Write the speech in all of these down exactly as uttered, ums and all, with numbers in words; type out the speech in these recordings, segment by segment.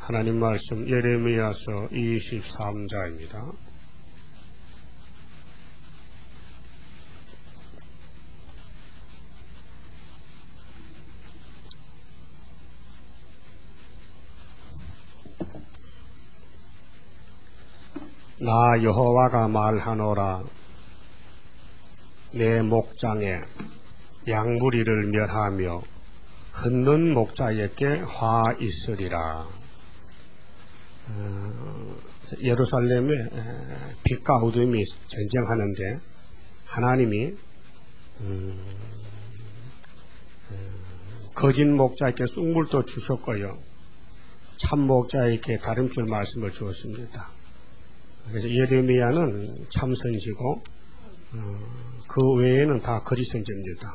하나님 말씀 예레미야서 이십삼 장입니다. 나 여호와가 말하노라. 내 목장에 양무리를 멸하며 흩는 목자에게 화 있으리라. 어, 예루살렘에 빛과 어둠이 전쟁하는데 하나님이 음, 거짓 목자에게 쑥물도 주셨고요, 참 목자에게 다름줄 말씀을 주었습니다. 그래서 예레미야는 참선지고 어, 그 외에는 다 거짓 선지입니다.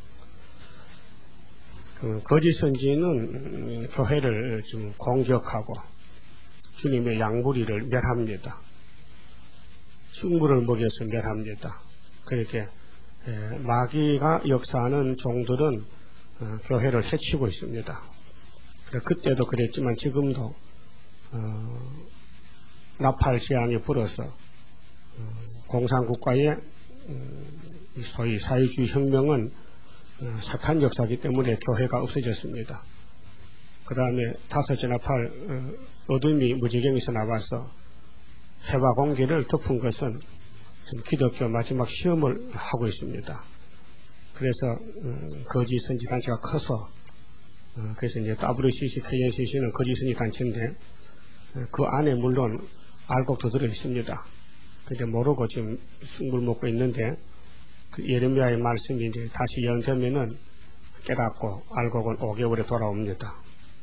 그 거짓 선지는 교회를 좀 공격하고 주님의 양무리를 멸합니다. 쑥물을 먹여서 멸합니다. 그렇게 마귀가 역사하는 종들은 어, 교회를 해치고 있습니다. 그때도 그랬지만 지금도 어, 나팔 재앙이 불어서 어, 공산국가의 음, 소위 사회주의 혁명은 어, 사탄 역사이기 때문에 교회가 없어졌습니다. 그 다음에 다섯째 나팔 어, 어둠이 무지경에서 나와서 해와 공기를 덮은 것은 지금 기독교 마지막 시험을 하고 있습니다. 그래서 음, 거짓 선지 단체가 커서 어, 그래서 이제 더블유씨씨, 케이엔씨씨는 거짓 선지 단체인데 어, 그 안에 물론 알곡도 들어 있습니다. 근데 모르고 지금 쑥물 먹고 있는데 그 예레미야의 말씀이 이제 다시 예언되면은 깨닫고 알곡은 오 개월에 돌아옵니다.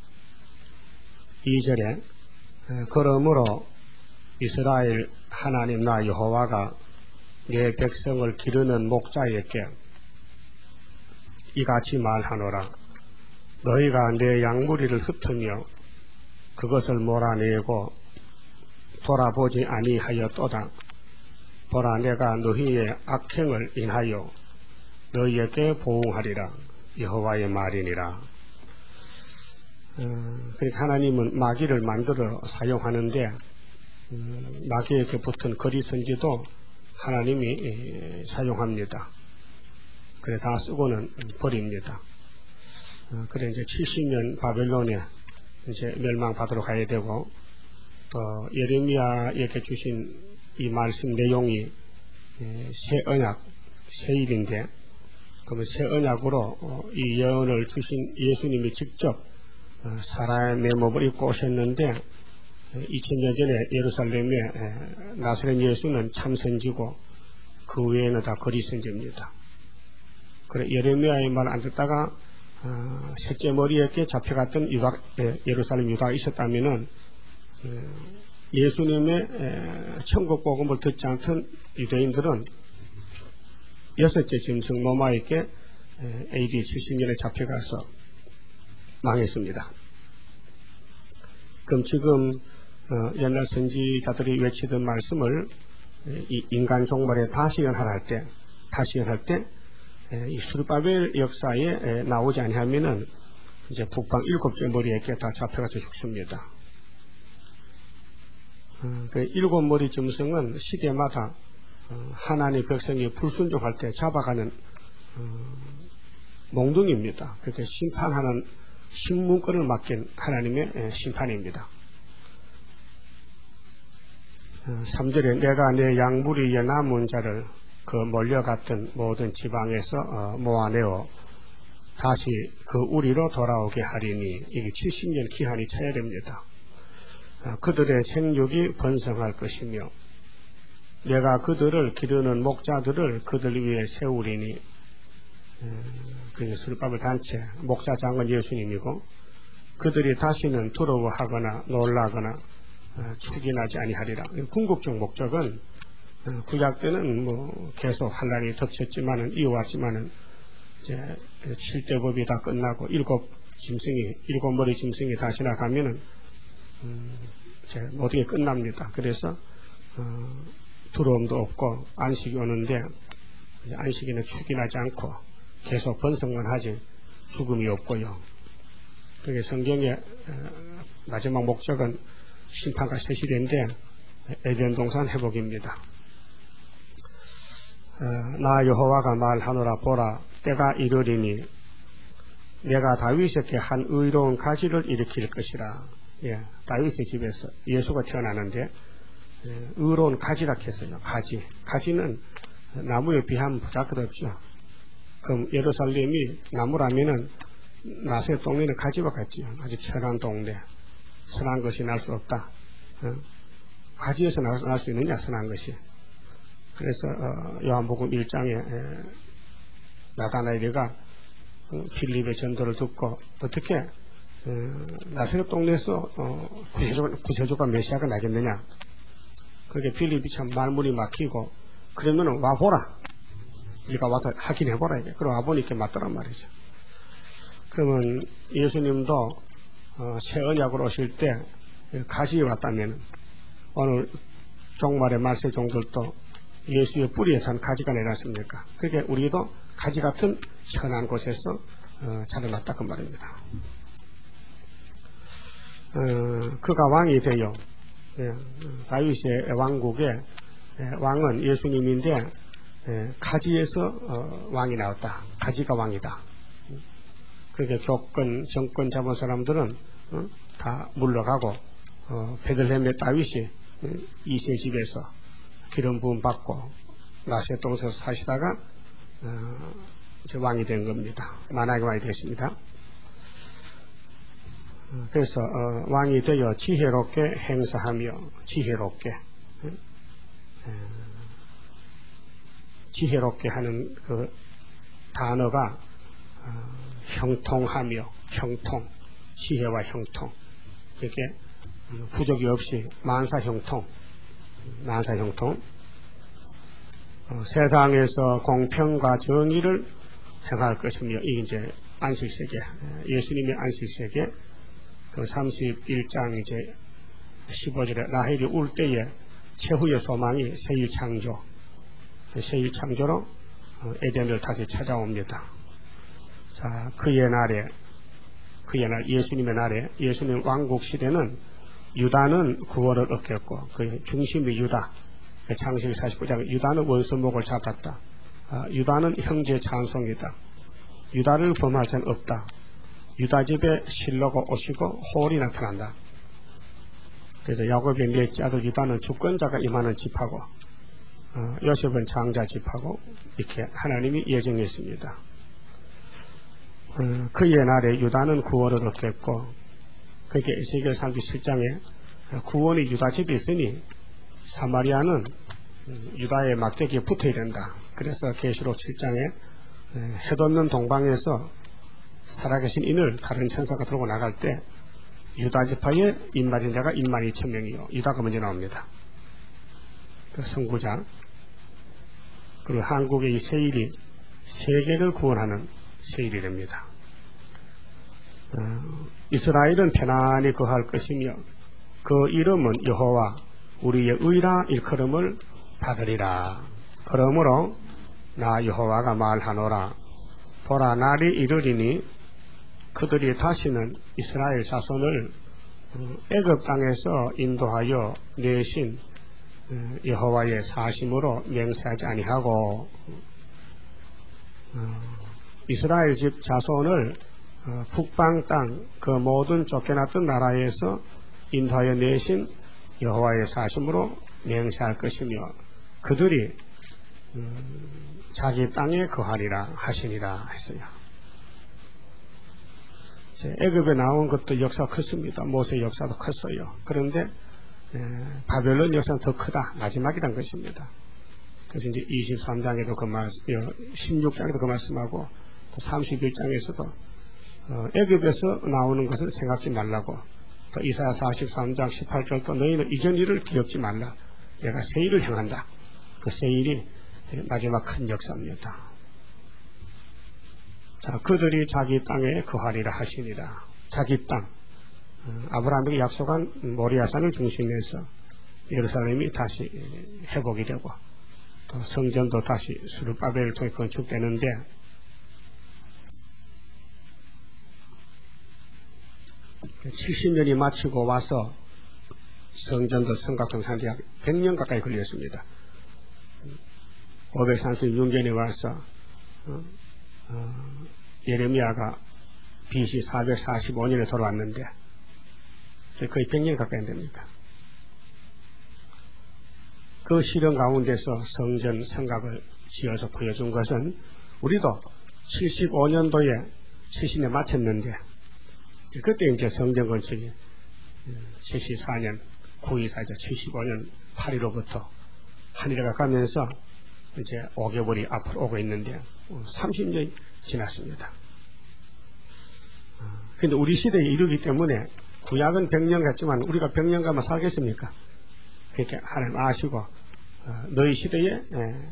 이 절에 그러므로 이스라엘 하나님 나 여호와가 내 백성을 기르는 목자에게 이같이 말하노라. 너희가 내 양무리를 흩으며 그것을 몰아내고 돌아보지 아니하였도다. 보라, 내가 너희의 악행을 인하여 너희에게 보응하리라. 여호와의 말이니라. 어, 그러니까 하나님은 마귀를 만들어 사용하는데 음, 마귀에게 붙은 거짓 선지도 하나님이 에, 사용합니다. 그래 다 쓰고는 버립니다. 어, 그래 이제 칠십 년 바벨론에 이제 멸망받으러 가야 되고, 또 예레미야에게 주신 이 말씀 내용이 새 언약, 새 일인데, 그러면 새 언약으로 이 예언을 주신 예수님이 직접 사람의 몸을 입고 오셨는데, 이천 년 전에 예루살렘에 나사렛 예수는 참선지고 그 외에는 다 거짓 선지입니다. 그래 예레미야의 말 안 듣다가 어, 셋째 머리에게 잡혀갔던 유다, 예루살렘 유다가 있었다면은 예수님의 천국 복음을 듣지 않던 유대인들은 여섯째 짐승 로마에게 에이디 칠십 년에 잡혀가서 망했습니다. 그럼 지금 어, 옛날 선지자들이 외치던 말씀을 이 인간 종말에 다시 연할 때, 다시 연할 때 이 스룹바벨 역사에 나오지 아니하면은 이제 북방 일곱째 머리에게 다 잡혀가서 죽습니다. 어, 그 일곱 머리 짐승은 시대마다 어, 하나님의 백성이 불순종할 때 잡아가는 어, 몽둥이입니다. 그렇게 심판하는 신문권을 맡긴 하나님의 에, 심판입니다. 어, 삼 절에 내가 내 양무리에 남은 자를 그 몰려갔던 모든 지방에서 어, 모아내어 다시 그 우리로 돌아오게 하리니, 이게 칠십 년 기한이 차야 됩니다. 어, 그들의 생육이 번성할 것이며 내가 그들을 기르는 목자들을 그들 위에 세우리니, 음, 그 스룹바벨 단체 목자장은 예수님이고 그들이 다시는 두려워하거나 놀라거나 어, 축인하지 아니하리라. 궁극적 목적은 어, 구약 때는 뭐 계속 환란이 덮쳤지만은 이어왔지만은 이제 칠대 법이 다 끝나고 일곱 짐승이 일곱 머리 짐승이 다시 나가면은 음, 이제 모든 게 끝납니다. 그래서 어, 두려움도 없고 안식이 오는데 안식에는 축인하지 않고 계속 번성만 하지 죽음이 없고요. 그게 성경에 마지막 목적은 심판과 새 시대인데 에덴 동산 회복입니다. 어, 나 여호와가 말하노라. 보라, 때가 이르리니 내가 다윗에게 한 의로운 가지를 일으킬 것이라. 예, 다윗의 집에서 예수가 태어나는데 예, 의로운 가지라 했어요. 가지. 가지는 나무에 비하면 부담없죠. 그럼 예루살렘이 나무라면은 나세 동네는 가지와 같지요. 아주 천한 동네. 선한 것이 날 수 없다. 어? 가지에서 날 수 있느냐, 선한 것이. 그래서 어, 요한복음 일 장에 에, 나다나엘이가 어, 필립의 전도를 듣고 어떻게 어, 나세렛 동네에서 어, 구세주가, 구세주가 메시아가 나겠느냐. 그게 필립이 참 말문이 막히고 그러면 와보라. 네가 와서 확인해보라. 이게. 그럼 와보니까 맞더란 말이죠. 그러면 예수님도 어, 새 언약으로 오실 때 가지에 왔다면 오늘 종말의 말세 종들도 예수의 뿌리에 산 가지가 내놨습니까? 그렇게 우리도 가지 같은 천한 곳에서 어, 자라났다 그 말입니다. 어, 그가 왕이 되어 예, 다윗의 왕국에 예, 왕은 예수님인데 예, 가지에서 어, 왕이 나왔다. 가지가 왕이다. 그러니까 교권, 정권 잡은 사람들은 어, 다 물러가고 어, 베들레헴의 다윗이 어, 이세 집에서 기름 부음 받고 나세 동에서 사시다가 어, 이제 왕이 된 겁니다. 만왕의 왕이 됐습니다. 어, 그래서 어, 왕이 되어 지혜롭게 행사하며 지혜롭게 어, 지혜롭게 하는 그 단어가 어, 형통하며 형통, 지혜와 형통. 이렇게 부족이 없이 만사형통, 만사형통. 어, 세상에서 공평과 정의를 행할 것이며, 이게 이제 안식세계, 예수님의 안식세계, 그 삼십일 장 이제 십오 절에 라헬이 울 때에 최후의 소망이 새일 창조, 새일 창조로 에덴을 다시 찾아옵니다. 자, 그의 날에, 그의 날, 예수님의 날에, 예수님 왕국 시대는 유다는 구원을 얻겠고, 그 중심이 유다, 창세기 사십구 장, 유다는 원수목을 잡았다. 아, 유다는 형제 찬송이다. 유다를 범할 자는 없다. 유다 집에 실로가 오시고 홀이 나타난다. 그래서 야곱의 넷째 아들 유다는 주권자가 임하는 집하고, 어, 요셉은 장자 집하고, 이렇게 하나님이 예정했습니다. 어, 그의 날에 유다는 구원을 얻겠고, 그렇게 에스겔 삼십칠 장에 구원이 유다 집에 있으니 사마리아는 유다의 막대기에 붙어야 된다. 그래서 계시록 칠 장에 해돋는 동방에서 살아계신 인을 다른 천사가 들고 나갈 때 유다 지파에 입맞은 자가 일만 이천 명이요. 유다가 먼저 나옵니다. 그 선구자. 그리고 한국의 이 세일이 세계를 구원하는 세일이 됩니다. 어, 이스라엘은 편안히 거할 것이며 그 이름은 여호와 우리의 의라 일컬음을 받으리라. 그러므로 나 여호와가 말하노라. 보라, 날이 이르리니 그들이 다시는 이스라엘 자손을 애굽 땅에서 인도하여 내신 여호와의 사심으로 맹세하지 아니하고 이스라엘 집 자손을 북방 땅 그 모든 쫓겨났던 나라에서 인도하여 내신 여호와의 사심으로 맹세할 것이며 그들이 자기 땅에 거하리라 하시니라 했어요. 애굽에 나온 것도 역사가 컸습니다. 모세 역사도 컸어요. 그런데 에, 바벨론 역사는 더 크다. 마지막이란 것입니다. 그래서 이제 이십삼 장에도 그 말씀, 십육 장에도 그 말씀하고 또 삼십일 장에서도 어, 애굽에서 나오는 것을 생각지 말라고, 또 이사야 사십삼 장 십팔 절도 너희는 이전 일을 기억지 말라. 내가 새 일을 행한다. 그 새 일이 마지막 큰 역사입니다. 자, 그들이 자기 땅에 거하리라 하시니라. 자기 땅. 아브라함에게 약속한 모리아산을 중심에서 예루살렘이 다시 회복이 되고 또 성전도 다시 스룹바벨을 통해 건축되는데 칠십 년이 마치고 와서 성전도 성곽동산대학 백 년 가까이 걸렸습니다. 오백삼십육 년에 와서 어, 어, 예레미야가 비씨 사백사십오 년에 돌아왔는데 거의 백 년 가까이 됩니다. 그 시련 가운데서 성전 성곽을 지어서 보여준 것은 우리도 칠십오 년도에 칠십 년 마쳤는데 그때 이제 성전 건축이 칠십사 년 구 이사이자 칠십오 년 팔 일로부터 하늘에 가면서 이제 오 개월이 앞으로 오고 있는데 삼십 년이 지났습니다. 근데 우리 시대에 이르기 때문에 구약은 백 년 같지만 우리가 백 년 가면 살겠습니까? 그렇게 하나님 아시고 너희 시대에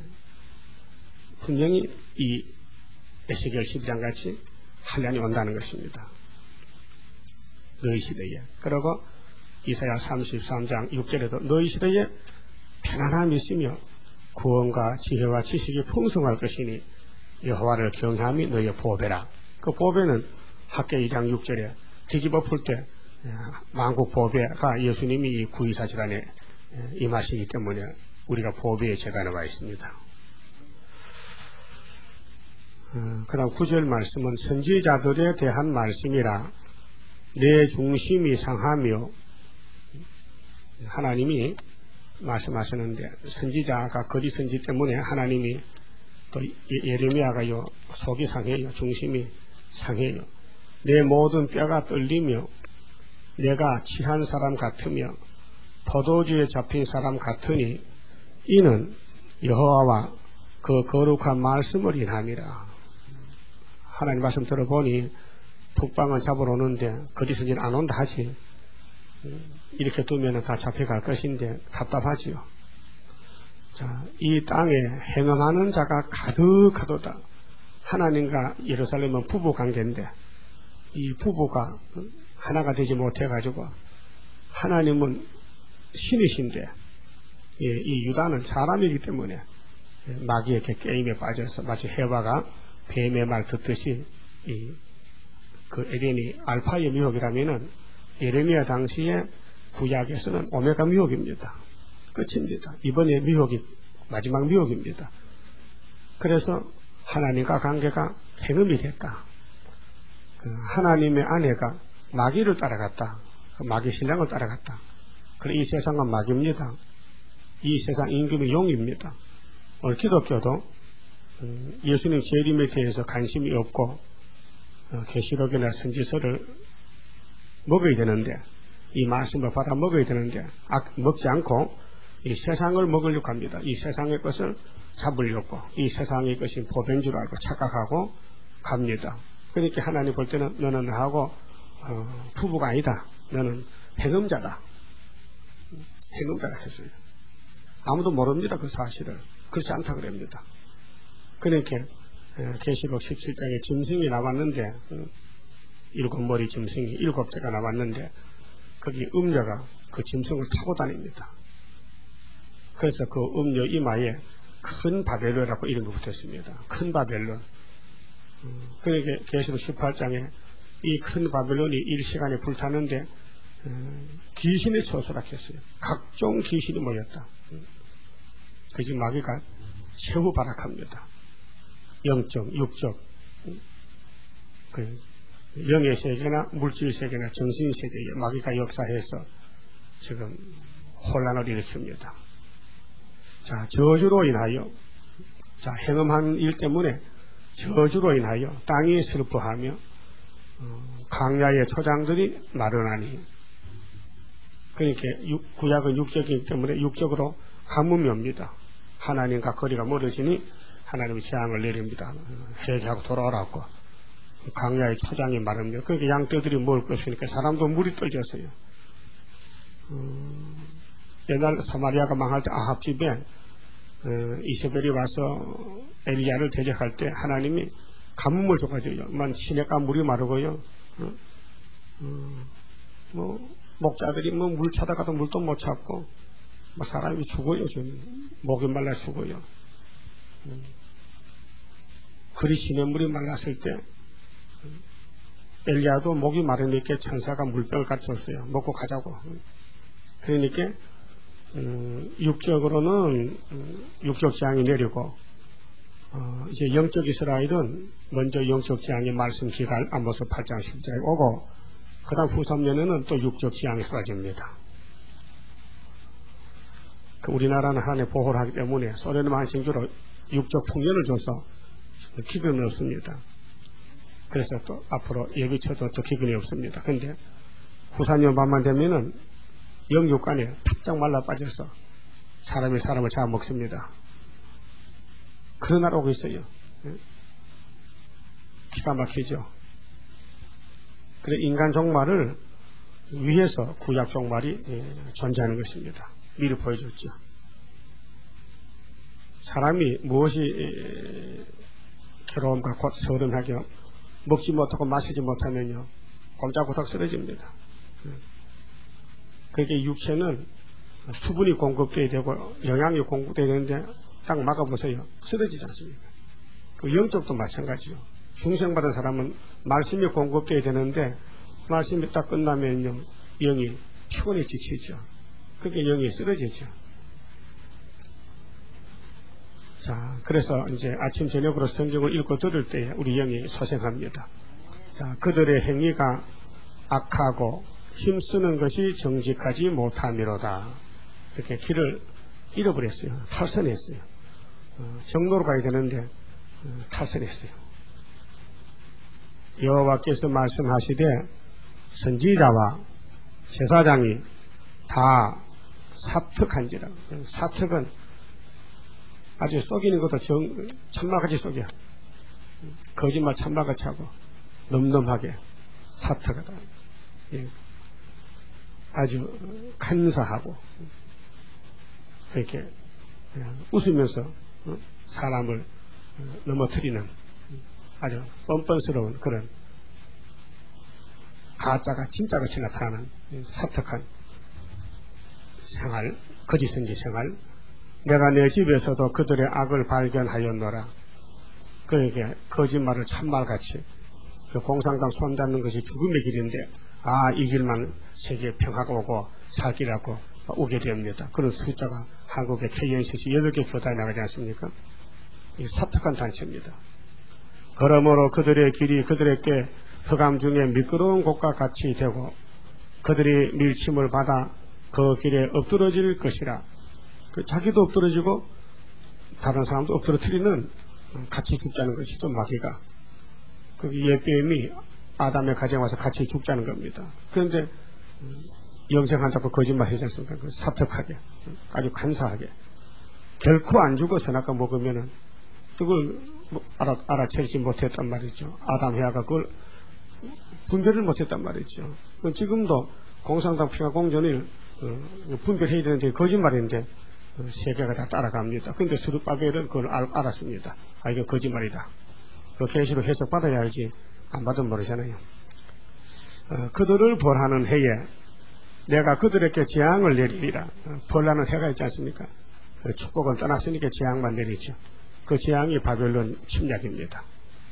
분명히 이 에스겔 십이 장 같이 한란이 온다는 것입니다. 너희 시대에. 그리고 이사야 삼십삼 장 육 절에도 너희 시대에 편안함이 있으며 구원과 지혜와 지식이 풍성할 것이니 여호와를 경외함이 너희의 보배라. 그 보배는 학개 이 장 육 절에 뒤집어 풀 때 만국 보배가 예수님이 이 구이사 재단에 임하시기 때문에 우리가 보배의 재단에 와 있습니다. 어, 그 다음 구 절 말씀은 선지자들에 대한 말씀이라 내 중심이 상하며 하나님이 말씀하시는데 선지자가 거짓 선지 때문에 하나님이 또 예레미야가요 속이 상해요. 중심이 상해요. 내 모든 뼈가 떨리며 내가 취한 사람 같으며 포도주에 잡힌 사람 같으니 이는 여호와와 그 거룩한 말씀을 인함이라. 하나님 말씀 들어보니 북방은 잡으러 오는데 거짓 선지는 안 온다 하지. 이렇게 두면 다 잡혀갈 것인데 답답하지요. 자, 이 땅에 행음하는 자가 가득하도다. 하나님과 예루살렘은 부부 관계인데 이 부부가 하나가 되지 못해가지고 하나님은 신이신데 이 유다는 사람이기 때문에 마귀의 게임에 빠져서 마치 해와가 뱀의 말 듣듯이 이 그 에덴이 알파의 미혹이라면은 예레미야 당시에 구약에서는 오메가 미혹입니다. 끝입니다. 이번에 미혹이 마지막 미혹입니다. 그래서 하나님과 관계가 행음이 됐다. 그 하나님의 아내가 마귀를 따라갔다. 그 마귀 신랑을 따라갔다. 그래 이 세상은 마귀입니다. 이 세상 임금이 용입니다. 오늘 기독교도 예수님 재림에 대해서 관심이 없고 계시록이나 선지서를 먹어야 되는데 이 말씀을 받아 먹어야 되는데 먹지 않고 이 세상을 먹으려고 합니다. 이 세상의 것을 잡으려고 이 세상의 것이 보배인 줄 알고 착각하고 갑니다. 그러니까 하나님 볼 때는 너는 나하고 어, 부부가 아니다. 너는 행음자다. 행음자라 했어요. 아무도 모릅니다. 그 사실을. 그렇지 않다 그럽니다. 그러니까 계시록 십칠 장에 짐승이 나왔는데 일곱 머리 짐승이 일곱째가 나왔는데 거기 음녀가 그 짐승을 타고 다닙니다. 그래서 그 음녀 이마에 큰 바벨론이라고 이름이 붙었습니다. 큰 바벨론. 그러니까 계시록 십팔 장에 이 큰 바벨론이 일시간에 불타는데 귀신의 처소라 했어요. 각종 귀신이 모였다. 그래서 마귀가 최후 발악합니다. 영적, 육적, 그 영의 세계나 물질 세계나 정신 세계에 마귀가 역사해서 지금 혼란을 일으킵니다. 자, 저주로 인하여, 자, 행음한 일 때문에 저주로 인하여 땅이 슬퍼하며 어, 강야의 초장들이 마르나니. 그러니까 육, 구약은 육적이기 때문에 육적으로 가뭄이 옵니다. 하나님과 거리가 멀어지니 하나님의 재앙을 내립니다. 회개하고 돌아오라고. 강야의 초장이 마릅니다. 그러니까 양떼들이 먹을 것 없으니까 사람도 물이 떨졌어요. 음, 옛날 사마리아가 망할 때 아합 집에 어, 이세벨이 와서 엘리야를 대적할 때 하나님이 가뭄을 줘가지고요. 만 시냇가 물이 마르고요. 어? 어, 뭐 목자들이 뭐 물 찾아가도 물도 못 찾고 뭐 사람이 죽어요. 지금 목이 말라 죽어요. 음. 그리 시냇물이 말랐을 때 엘리야도 목이 마르니까 천사가 물병을 갖췄어요. 먹고 가자고. 그러니까 음, 육적으로는 음, 육적 재앙이 내리고 어, 이제 영적 이스라엘은 먼저 영적 재앙의 말씀 기갈 아모스 팔 장 십 절에 오고 그 다음 후 삼 년에는 또 육적 재앙이 쏟아집니다. 그 우리나라는 하나님의 보호를 하기 때문에 소련의 만신주로 육적 풍년을 줘서 기근은 없습니다. 그래서 또 앞으로 예비쳐도 또 기근이 없습니다. 근데 후 사 년 반만 되면은 영육간에 탁장 말라 빠져서 사람이 사람을 잡아먹습니다. 그런 날 오고 있어요. 기가 막히죠. 그래 인간 종말을 위해서 구약 종말이 존재하는 것입니다. 미리 보여줬죠. 사람이 무엇이 괴로움과 곧 서름하게 먹지 못하고 마시지 못하면요 꼼짝고딱 쓰러집니다. 그렇게 육체는 수분이 공급돼야 되고 영양이 공급돼야 되는데 딱 막아보세요. 쓰러지지 않습니까? 그 영적도 마찬가지죠. 중생받은 사람은 말씀이 공급돼야 되는데 말씀이 딱 끝나면요 영이 피곤해 지치죠. 그게 영이 쓰러지죠. 자, 그래서 이제 아침 저녁으로 성경을 읽고 들을 때 우리 영이 소생합니다. 자, 그들의 행위가 악하고 힘쓰는 것이 정직하지 못함이로다. 이렇게 길을 잃어버렸어요. 탈선했어요. 어, 정로로 가야 되는데 어, 탈선했어요. 여호와께서 말씀하시되 선지자와 제사장이 다 사특한지라. 사특은 아주 속이는 것도 정, 천막같이 속여. 거짓말 천막같이 하고 넘넘하게 사특하다. 예. 아주 간사하고 이렇게 웃으면서 사람을 넘어뜨리는 아주 뻔뻔스러운 그런 가짜가 진짜같이 나타나는 사특한 생활, 거짓 선지 생활. 내가 내 집에서도 그들의 악을 발견하였노라. 그에게 거짓말을 참말같이 그 공산당 손잡는 것이 죽음의 길인데 아, 이 길만 세계 평화가 오고 살 길이라고 오게 됩니다. 그런 숫자가 한국의 케이엔씨씨 여덟 개 교단에 나가지 않습니까? 이 사특한 단체입니다. 그러므로 그들의 길이 그들에게 흑암 중에 미끄러운 곳과 같이 되고 그들이 밀침을 받아 그 길에 엎드러질 것이라. 그 자기도 엎드러지고 다른 사람도 엎드러뜨리는 같이 죽자는 것이죠. 마귀가. 그 예뱀이 아담의 가정에 와서 같이 죽자는 겁니다. 그런데 영생한다고 거짓말 하지 않습니까? 그 사특하게 아주 간사하게 결코 안 죽어 선악과 먹으면은 그걸 알아, 알아채지 못했단 말이죠. 아담 해아가 그걸 분별을 못했단 말이죠. 지금도 공산당 평화공전을 어, 분별해야 되는데 거짓말인데 어, 세계가 다 따라갑니다. 근데 스룹바벨은 그걸 알, 알았습니다. 아, 이거 거짓말이다. 그 계시로 해석받아야 알지 안 받으면 모르잖아요. 어, 그들을 벌하는 해에 내가 그들에게 재앙을 내리리라. 어, 벌하는 해가 있지 않습니까? 그 축복은 떠났으니까 재앙만 내리죠. 그 재앙이 바벨론 침략입니다.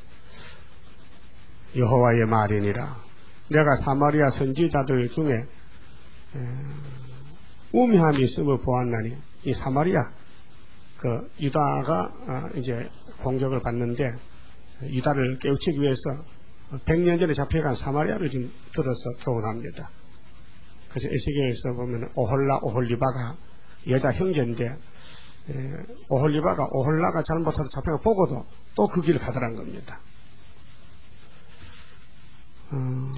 여호와의 말이니라. 내가 사마리아 선지자들 중에 에, 우매함이 있음을 보았나니 이 사마리아 그 유다가 어, 이제 공격을 받는데 유다를 깨우치기 위해서 백 년 전에 잡혀간 사마리아를 지금 들어서 교훈합니다. 그래서 에스겔에서 보면 오홀라 오홀리바가 여자 형제인데 에, 오홀리바가 오홀라가 잘못해서 잡혀가 보고도 또 그 길을 가더란 겁니다. 어,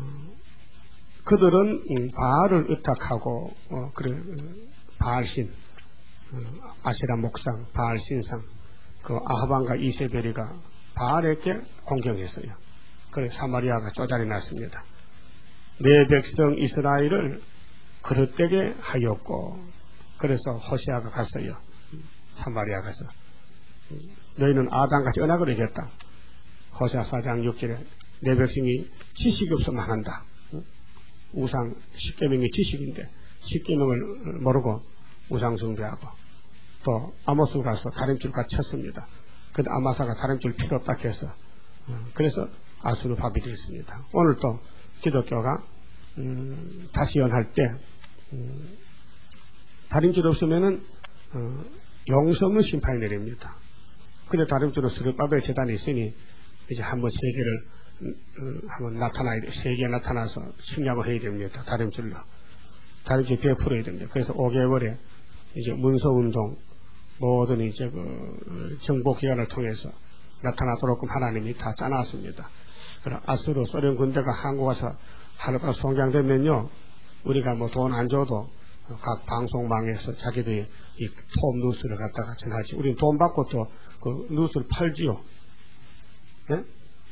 그들은 바알을 의탁하고 어, 그래 바알신 어, 아세라 목상 바알신상 그 아하방과 이세벨이가 바알에게 공경했어요. 그래서 사마리아가 쪼잔히 났습니다. 내 백성 이스라엘을 그릇되게 하였고 그래서 호세아가 갔어요. 사마리아 가서 너희는 아담같이 언약을 이겼다. 호세아 사 장 육 절에 내 백성이 지식이 없으면 한다. 우상 십계명이 지식인데 십계명을 모르고 우상 숭배하고 또 아모스 가서 다림줄 같이 쳤습니다. 근데 아마사가 다림줄 필요 없다 해서 그래서 아수르밥이 되었습니다. 오늘 또 기독교가 음, 다시 연할 때 음, 다림질 없으면은 어, 용서 없는 심판이 내립니다. 근데 다림질로 스르바벨 재단이 있으니 이제 한번 세계를 음, 음, 한번 나타나야 돼. 세계에 나타나서 침략을 해야 됩니다. 다림질로 다림질 베풀어야 됩니다. 그래서 오 개월에 이제 문서운동 모든 이제 그 정보기관을 통해서 나타나도록 하나님이 다 짜놨습니다. 그럼 아수르 소련 군대가 한국 와서 하루가 송장되면요, 우리가 뭐 돈 안 줘도 각 방송망에서 자기들이 이 톱 뉴스를 갖다가 전하지. 우리는 돈 받고 또 그 뉴스를 팔지요. 네?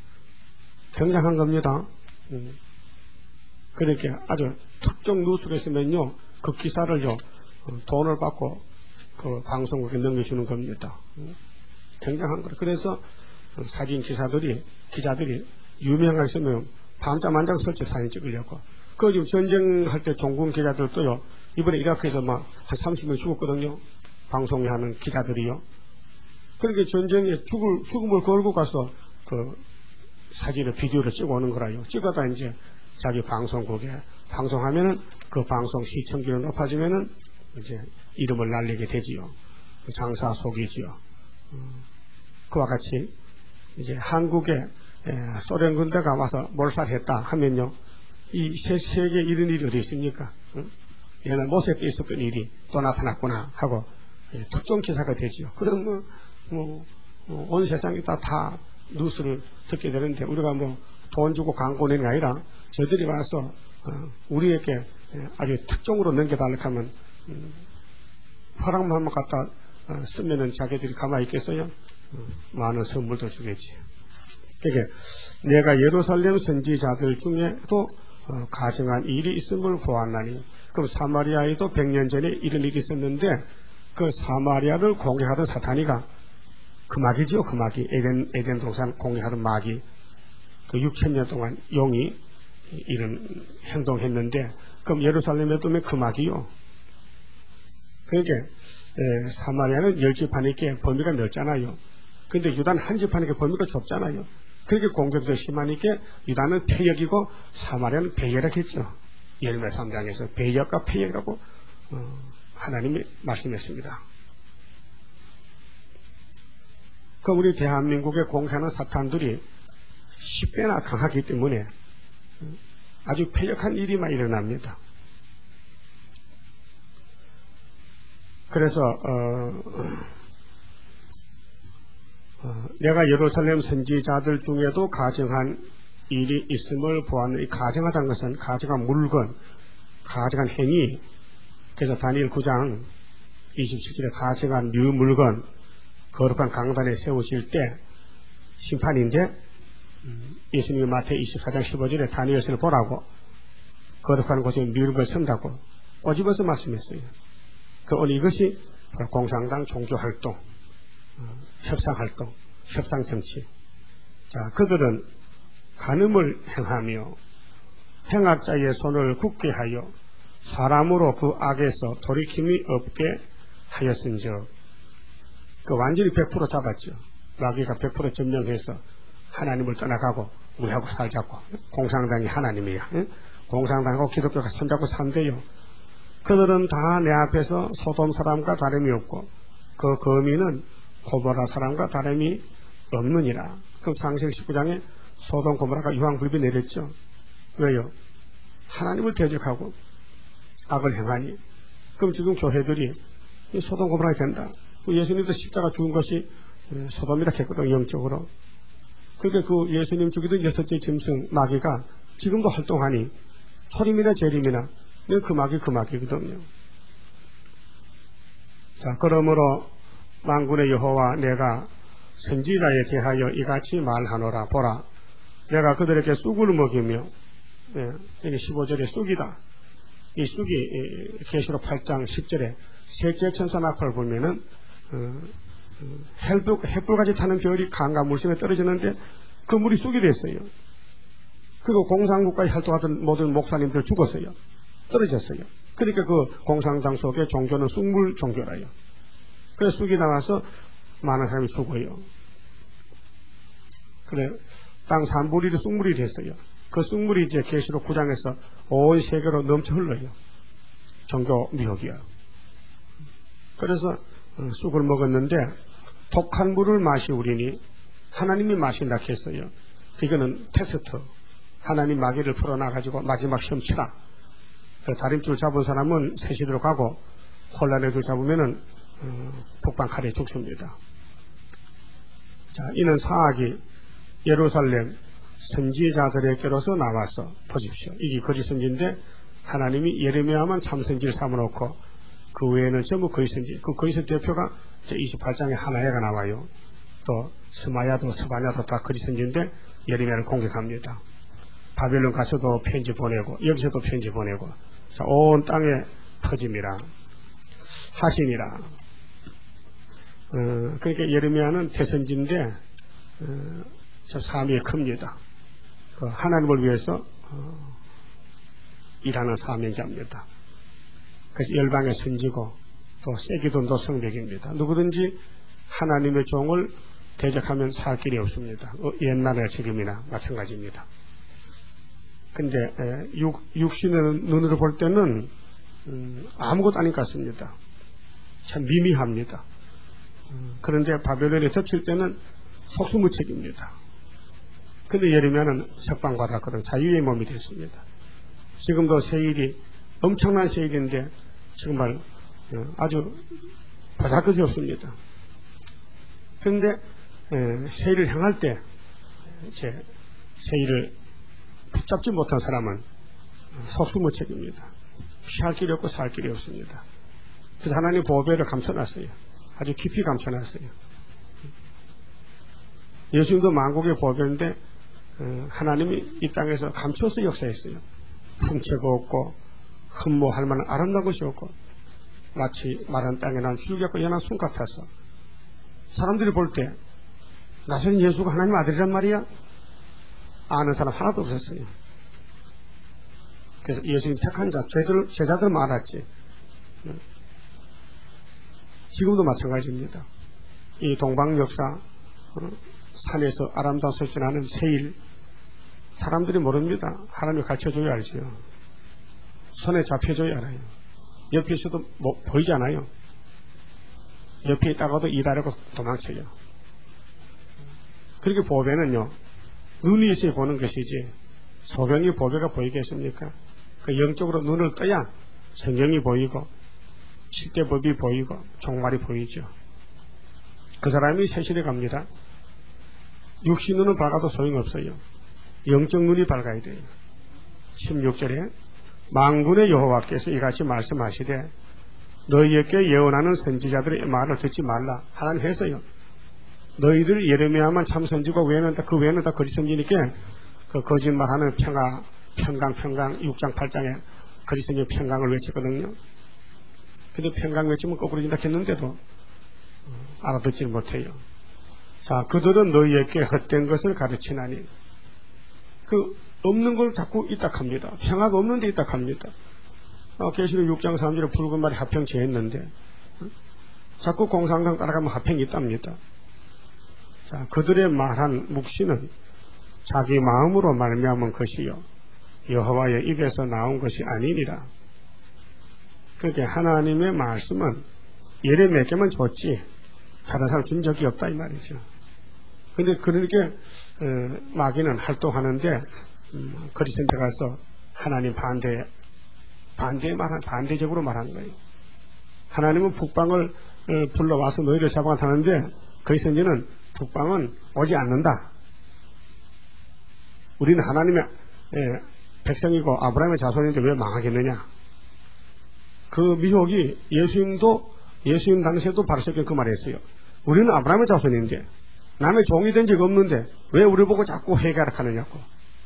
굉장한 겁니다. 음. 그러니까 아주 특정 뉴스가 있으면요, 그 기사를요, 돈을 받고 그 방송국에 넘겨주는 겁니다. 음. 굉장한 거예요. 그래서 사진 기사들이, 기자들이 유명하게 있으면 밤잠 한 장 설치 사진 찍으려고. 그 지금 전쟁할 때 종군 기자들도요, 이번에 이라크에서 막 한 삼십 명 죽었거든요. 방송에 하는 기자들이요. 그렇게 전쟁에 죽을, 죽음을 걸고 가서 그 사진을, 비디오를 찍어 오는 거라요. 찍어다 이제 자기 방송국에 방송하면은 그 방송 시청률이 높아지면은 이제 이름을 날리게 되지요. 그 장사 속이지요. 음, 그와 같이 이제 한국에 에, 소련 군대가 와서 몰살했다 하면요, 이 세, 세계에 이런 일이 어디 있습니까? 응? 옛날 모세 때 있었던 일이 또 나타났구나 하고 예, 특종 기사가 되지요. 그럼 뭐, 뭐, 뭐, 온 세상이 다, 다 뉴스를 듣게 되는데, 우리가 뭐 돈 주고 광고 내는 게 아니라 저들이 와서 어, 우리에게 예, 아주 특종으로 넘겨달라고 하면 음, 허락만 한번 갖다 어, 쓰면은 자기들이 가만히 있겠어요? 어, 많은 선물도 주겠지. 그러니까 내가 예루살렘 선지자들 중에도 어, 가정한 일이 있음을 보았나니, 그럼 사마리아에도 백 년 전에 이런 일이 있었는데 그 사마리아를 공격하던 사탄이가 그 마귀지요. 그 마귀, 에덴, 에덴 동산 공격하던 마귀, 그 육천 년 동안 용이 이런 행동했는데, 그럼 예루살렘에 두면 그 마귀요. 그러니까 에, 사마리아는 열 집하니까 범위가 넓잖아요. 근데 유다는 한 집하니까 범위가 좁잖아요. 그렇게 공격도 심하니까 유다는 패역이고 사마리아는 배역했죠. 예레미야 삼 장에서 배역과 패역이라고 어, 하나님이 말씀했습니다. 그럼 우리 대한민국에 공격하는 사탄들이 십 배나 강하기 때문에 아주 패역한 일이만 일어납니다. 그래서 어, 어, 내가 예루살렘 선지자들 중에도 가정한 일이 있음을 보았는데, 이 가정하다는 것은 가정한 물건, 가정한 행위. 그래서 다니엘 구 장 이십칠 절에 가정한 new 물건, 거룩한 강단에 세우실 때 심판인데, 음, 예수님이 마태복음 이십사 장 십오 절에 다니엘서를 보라고, 거룩한 곳에 미륵을 선다고 꼬집어서 말씀했어요. 그러니 이것이 공산당 종교활동, 어, 협상활동, 협상정치. 자, 그들은 간음을 행하며 행악자의 손을 굳게 하여 사람으로 그 악에서 돌이킴이 없게 하였은즉, 그 완전히 백 퍼센트 잡았죠. 마귀가 백 퍼센트 점령해서 하나님을 떠나가고 우리하고 살자고. 공산당이 하나님이야. 응? 공산당하고 기독교가 손잡고 산대요. 그들은 다 내 앞에서 소돔 사람과 다름이 없고 그 거민은 고모라 사람과 다름이 없느니라. 그럼 창세기 십구 장에 소돔 고모라가 유황불비 내렸죠. 왜요? 하나님을 대적하고 악을 행하니. 그럼 지금 교회들이 소돔 고모라가 된다. 예수님도 십자가 죽은 것이 소돔이라 했거든, 영적으로. 그러니까 그 예수님 죽이던 여섯째 짐승 마귀가 지금도 활동하니 초림이나 재림이나 그 마귀 그 마귀거든요. 자, 그러므로 만군의 여호와 내가 선지자에 대하여 이같이 말하노라. 보라, 내가 그들에게 쑥을 먹이며, 예, 이게 십오 절에 쑥이다. 이 쑥이 계시록 팔 장 십 절에 셋째 천사 나팔을 보면은 어, 어, 햇불, 햇불같이 타는 별이 강과 물심에 떨어지는데 그 물이 쑥이 됐어요. 그리고 공산국가에 활동하던 모든 목사님들 죽었어요. 떨어졌어요. 그러니까 그 공산당 속의 종교는 쑥물 종교라요. 그래서 쑥이 나와서 많은 사람이 죽어요. 그래, 땅 산불이 쑥물이 됐어요. 그 쑥물이 이제 계시록 구 장에서 온 세계로 넘쳐 흘러요. 종교 미혹이요. 그래서 쑥을 먹었는데 독한 물을 마시우리니 하나님이 마신다 했어요. 이거는 테스트. 하나님 마귀를 풀어놔가지고 마지막 시험 치라. 그 다림줄 잡은 사람은 세시대로 가고 혼란의 줄 잡으면은 어, 북방칼에 죽습니다. 자, 이는 사악이 예루살렘 선지자들에게로서 나와서 보십시오. 이게 거짓 선지인데 하나님이 예레미야만 참선지를 삼아놓고 그 외에는 전부 거짓선지. 그 거짓 대표가 이십팔 장에 하나야가 나와요. 또 스마야도 스바냐도 다 거짓선지인데 예레미야를 공격합니다. 바벨론 가서도 편지 보내고 여기서도 편지 보내고 자, 온 땅에 퍼짐이라 하시니라. 어, 그러니까 예레미야는 대선지인데 어, 저 사명이 큽니다. 그 하나님을 위해서 어, 일하는 사명자입니다. 그래서 열방의 선지고 또 세기돈도 성벽입니다. 누구든지 하나님의 종을 대적하면 살 길이 없습니다. 어, 옛날에 지금이나 마찬가지입니다. 근데 에, 육, 육신의 눈으로 볼 때는 음, 아무것도 아닌 것 같습니다. 참 미미합니다. 음, 그런데 바벨론에 덮칠 때는 속수무책입니다. 근데 예레미야는 석방받았거든. 자유의 몸이 됐습니다. 지금도 세일이 엄청난 세일인데 정말 아주 보잘것이 없습니다. 그런데 세일을 향할 때 제 세일을 붙잡지 못한 사람은 속수무책입니다. 피할 길이 없고 살 길이 없습니다. 그래서 하나님 보배를 감춰놨어요. 아주 깊이 감춰놨어요. 예수님도 만국의 보배인데 하나님이 이 땅에서 감춰서 역사했어요. 풍채가 없고 흠모할 만한 아름다운 것이 없고 마치 마른 땅에 난 줄기가 연한 순 같아서 사람들이 볼 때 나서는 예수가 하나님 아들이란 말이야? 아는 사람 하나도 없었어요. 그래서 예수님 택한 자, 제자들, 제자들 많았지. 지금도 마찬가지입니다. 이 동방 역사 산에서 아름다운 설전하는 세일 사람들이 모릅니다. 하나님이 가르쳐줘야 알지요. 손에 잡혀줘야 알아요. 옆에 있어도 뭐 보이지 않아요. 옆에 있다가도 이다르고 도망쳐요. 그렇게 보배는요 눈이 있어야 보는 것이지 소변이 보배가 보이겠습니까? 그 영적으로 눈을 떠야 성경이 보이고 칠대법이 보이고 종말이 보이죠. 그 사람이 세실에 갑니다. 육신 눈은 밝아도 소용없어요. 영적 눈이 밝아야 돼요. 십육 절에 만군의 여호와께서 이같이 말씀하시되 너희에게 예언하는 선지자들의 말을 듣지 말라. 하나님 했어요. 너희들 예레미야만 참 선지고 외에는 다, 그 외에는 다 거짓 선지니까 그 거짓말하는 평강, 평강, 평강 육 장 팔 장에 거짓 선지 평강을 외쳤거든요. 근데 평강 외치면 거꾸로 진다 했는데도 알아듣지를 못해요. 자, 그들은 너희에게 헛된 것을 가르치나니 그 없는 걸 자꾸 있다합니다. 평화가 없는데 있다합니다. 어, 계시록 육 장 삼 절에 붉은 말이 화평치 했는데 자꾸 공상강 따라가면 화평이 있답니다. 자, 그들의 말한 묵시는 자기 마음으로 말미암은 것이요 여호와의 입에서 나온 것이 아니니라. 그렇게 하나님의 말씀은 예레미야에게만 줬지 다른 사람 준 적이 없다 이 말이죠. 근데 그렇게 어, 마귀는 활동하는데 음, 거짓선대 가서 하나님 반대 반대 말한 반대적으로 말하는 거예요. 하나님은 북방을 어, 불러와서 너희를 잡아가는데 거짓선지는 북방은 오지 않는다. 우리는 하나님의 예, 백성이고 아브라함의 자손인데 왜 망하겠느냐. 그 미혹이 예수님도 예수님 당시에도 바리새인은 그 말했어요. 우리는 아브라함의 자손인데 남의 종이 된 적 없는데 왜 우리 보고 자꾸 회개하라 하느냐고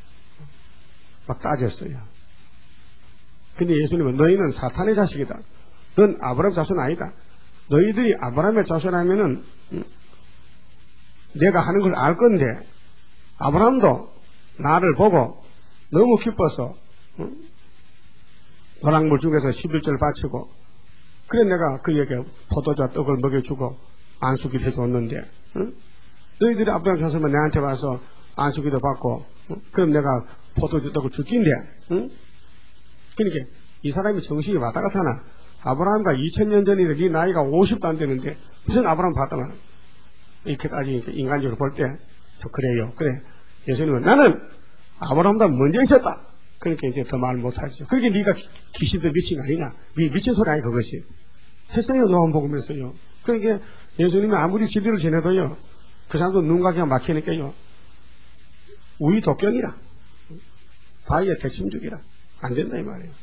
막 따졌어요. 근데 예수님은 너희는 사탄의 자식이다. 넌 아브라함 자손 아니다. 너희들이 아브라함의 자손이라면은 음, 내가 하는 걸 알 건데 아브라함도 나를 보고 너무 기뻐서 음, 노랑물 중에서 십일 절 바치고 그래 내가 그에게 포도주와 떡을 먹여주고 안수기를 해줬는데 응? 너희들이 아브라함 자손이면 내한테 와서 안수기도 받고, 어? 그럼 내가 포도주도 줄 낀데, 응? 그러니까 이 사람이 정신이 왔다 갔다 하나? 아브라함과 이천 년 전인데 네 나이가 오십도 안 되는데 무슨 아브라함 봤다만 이렇게 따지니까 인간적으로 볼 때 저 그래요. 그래. 예수님은 나는 아브라함보다 먼저 있었다. 그러니까 이제 더 말 못하죠. 그렇게 네가 귀신도 미친 거 아니냐? 미, 미친 소리 아니 그것이. 했어요. 요한복음에서요. 그러니까 예수님이 아무리 진리를 전해도요. 그 사람도 눈가 그냥 막히니까요. 우리 독경이라. 바위에 대침죽이라. 안 된다 이 말이에요.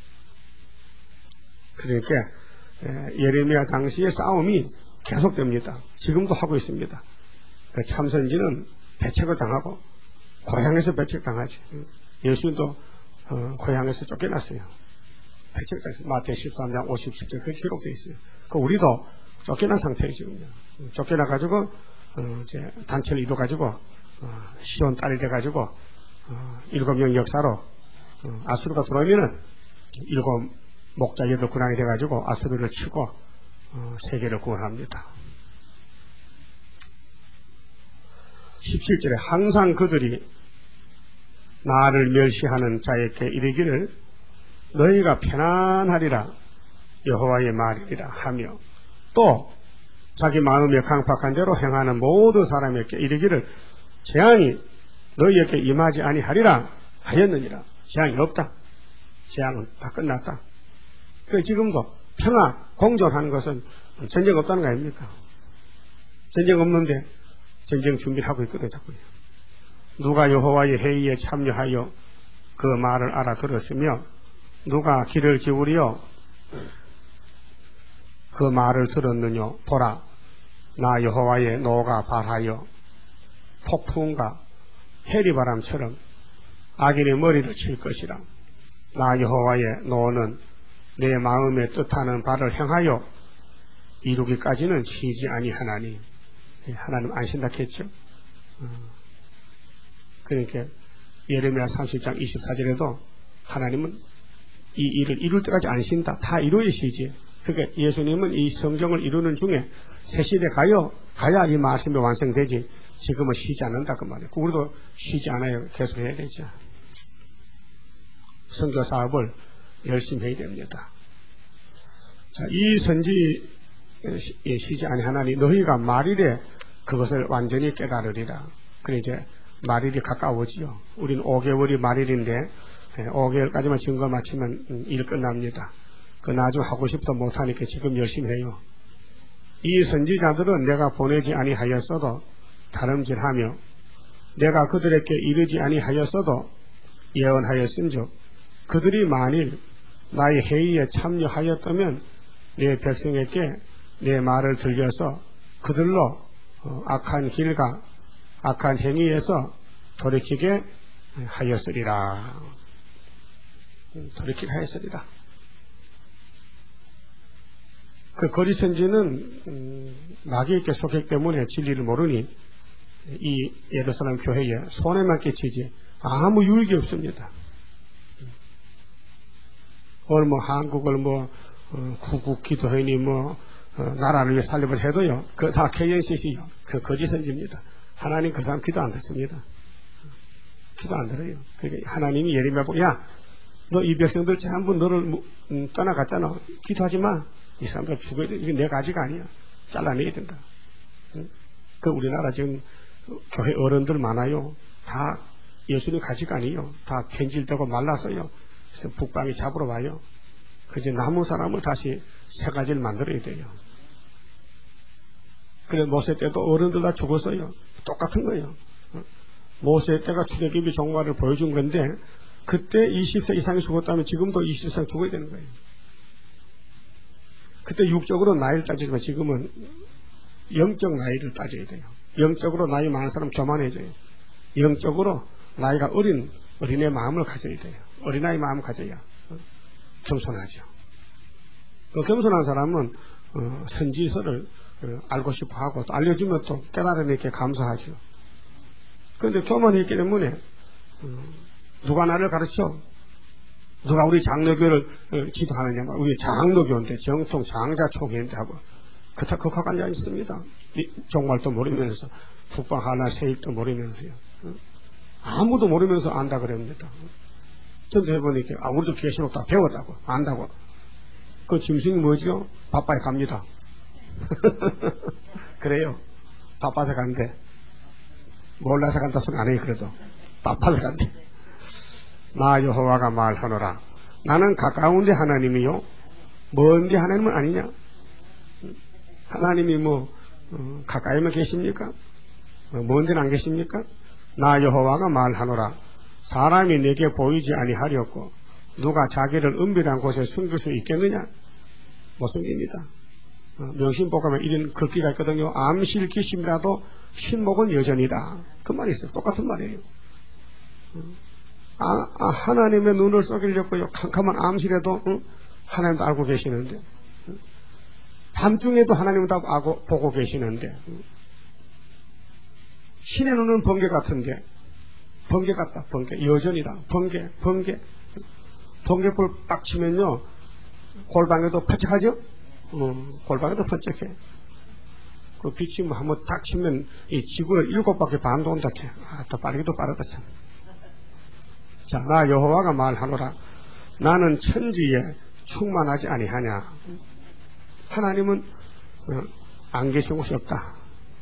그러니까 예레미야 당시의 싸움이 계속됩니다. 지금도 하고 있습니다. 그 참선지는 배척을 당하고 고향에서 배척당하지. 예수도 어, 고향에서 쫓겨났어요. 배척당했어요. 마태 십삼 장 오십칠 절 그렇게 기록되어 있어요. 그 우리도 쫓겨난 상태예요 지금요. 쫓겨나가지고 어, 이제 단체를 이루어가지고 어, 시온 딸이 돼가지고 어, 일곱 명 역사로 어, 아수르가 들어오면은 일곱 목자 여덟 군왕이 돼가지고 아수르를 치고 어, 세계를 구원합니다. 십칠 절에 항상 그들이 나를 멸시하는 자에게 이르기를 너희가 편안하리라 여호와의 말이라 하며 또 자기 마음에 강팍한 대로 행하는 모든 사람에게 이르기를 재앙이 너희에게 임하지 아니하리라 하였느니라. 재앙이 없다. 재앙은 다 끝났다. 그 지금도 평화 공존하는 것은 전쟁 없다는 거 아닙니까? 전쟁 없는데 전쟁 준비를 하고 있거든요. 자꾸요. 누가 여호와의 회의에 참여하여 그 말을 알아들었으며 누가 귀를 기울여 그 말을 들었느냐 보라 나 여호와의 노가 발하여 폭풍과 해리바람처럼 악인의 머리를 칠 것이라. 나 여호와의 노는 내 마음에 뜻하는 바를 행하여 이루기까지는 쉬지 아니하나니. 하나님 안 쉰다 했죠. 그러니까 예레미야 삼십 장 이십사 절에도 하나님은 이 일을 이룰 때까지 안 쉰다. 다 이루어야 쉬지. 그러니까 예수님은 이 성경을 이루는 중에 새 시대 가요. 가야 이 말씀이 완성되지. 지금은 쉬지 않는다 그 말이에요. 우리도 쉬지 않아요. 계속 해야 되죠. 선교 사업을 열심히 해야 됩니다. 자, 이 선지 쉬지 아니하나니 너희가 말일에 그것을 완전히 깨달으리라. 그래 이제 말일이 가까워지요. 우리는 오 개월이 말일인데 오 개월까지만 증거 마치면 일 끝납니다. 그 나중 하고 싶어도 못하니까 지금 열심히 해요. 이 선지자들은 내가 보내지 아니하였어도 다름질하며 내가 그들에게 이르지 아니하였어도 예언하였은즉 그들이 만일 나의 회의에 참여하였다면 내 백성에게 내 말을 들려서 그들로 악한 길과 악한 행위에서 돌이키게 하였으리라. 돌이키게 하였으리라. 그 거리 선지는 음, 마귀에게 속했기 때문에 진리를 모르니 이 예루살렘 교회에 손해만 끼치지 아무 유익이 없습니다. 오늘 뭐 한국을 뭐 어, 구국 기도회니 뭐 어, 나라를 위해 살림을 해도요. 그 다 케이엔씨씨요. 그 거짓 선지입니다. 하나님 그 사람 기도 안 듣습니다. 기도 안 들어요. 그러니까 하나님이 예레미야 보고 야, 너 이 백성들 전부 너를 음, 떠나갔잖아. 기도하지 마. 이 사람들 죽어야 돼. 이게 내 가지가 아니야. 잘라내야 된다. 응? 그 우리나라 지금 교회 어른들 많아요. 다 예수님 가지가 아니에요. 다 편질되고 말랐어요. 그래서 북방이 잡으러 와요. 그제 남은 사람을 다시 새 가지를 만들어야 돼요. 그래 모세 때도 어른들 다 죽었어요. 똑같은 거예요. 모세 때가 출애굽의 종말을 보여준 건데 그때 이십 세 이상이 죽었다면 지금도 이십 세 이상 죽어야 되는 거예요. 그때 육적으로 나이를 따지지만 지금은 영적 나이를 따져야 돼요. 영적으로 나이 많은 사람 교만해져요. 영적으로 나이가 어린 어린애 마음을 가져야 돼요. 어린아이 마음을 가져야 겸손하죠. 그 겸손한 사람은 어, 선지서를 어, 알고 싶어하고 또 알려주면 또 깨달으니까 감사하죠. 그런데 교만했기 때문에 어, 누가 나를 가르쳐? 누가 우리 장로교를 어, 지도하느냐? 우리 장로교인데 정통 장자총회인데 하고 그렇다 극학한 자 있습니다. 이, 종말도 모르면서 북방 하나 세입도 모르면서요. 어? 아무도 모르면서 안다 그럽니다. 전도 해보니까 아, 우리도 계시록 다 배웠다고 안다고. 그 짐승이 뭐죠? 바빠야 갑니다. 그래요. 바빠서 간대. 몰라서 간다 소리 안 해요. 그래도 바빠서 간대. 나 여호와가 말하노라. 나는 가까운데 하나님이요 먼데 하나님은 아니냐? 하나님이 뭐 어, 가까이만 계십니까? 어, 먼 데는 안 계십니까? 나 여호와가 말하노라. 사람이 내게 보이지 아니하렸고 누가 자기를 은밀한 곳에 숨길 수 있겠느냐? 못 숨깁니다. 어, 명심복음에 이런 글귀가 있거든요. 암실 기심이라도 신목은 여전이다. 그 말이 있어요. 똑같은 말이에요. 어, 아, 아, 하나님의 눈을 썩이려고요. 캄캄한 암실에도 응? 하나님도 알고 계시는데 응? 밤중에도 하나님도 알고 보고 계시는데 응? 신의 눈은 번개 같은데 번개 같다. 번개 여전이다. 번개 번개 번개불 딱 치면요 골방에도 퍼쩍하죠. 어, 골방에도 퍼쩍해. 그 빛이 뭐 한번 딱 치면 이 지구를 일곱 바퀴 반 돈다 캐. 아, 더 빠르기도 빠르다 참. 자, 나 여호와가 말하노라. 나는 천지에 충만하지 아니하냐. 하나님은 어, 안 계신 곳이 없다.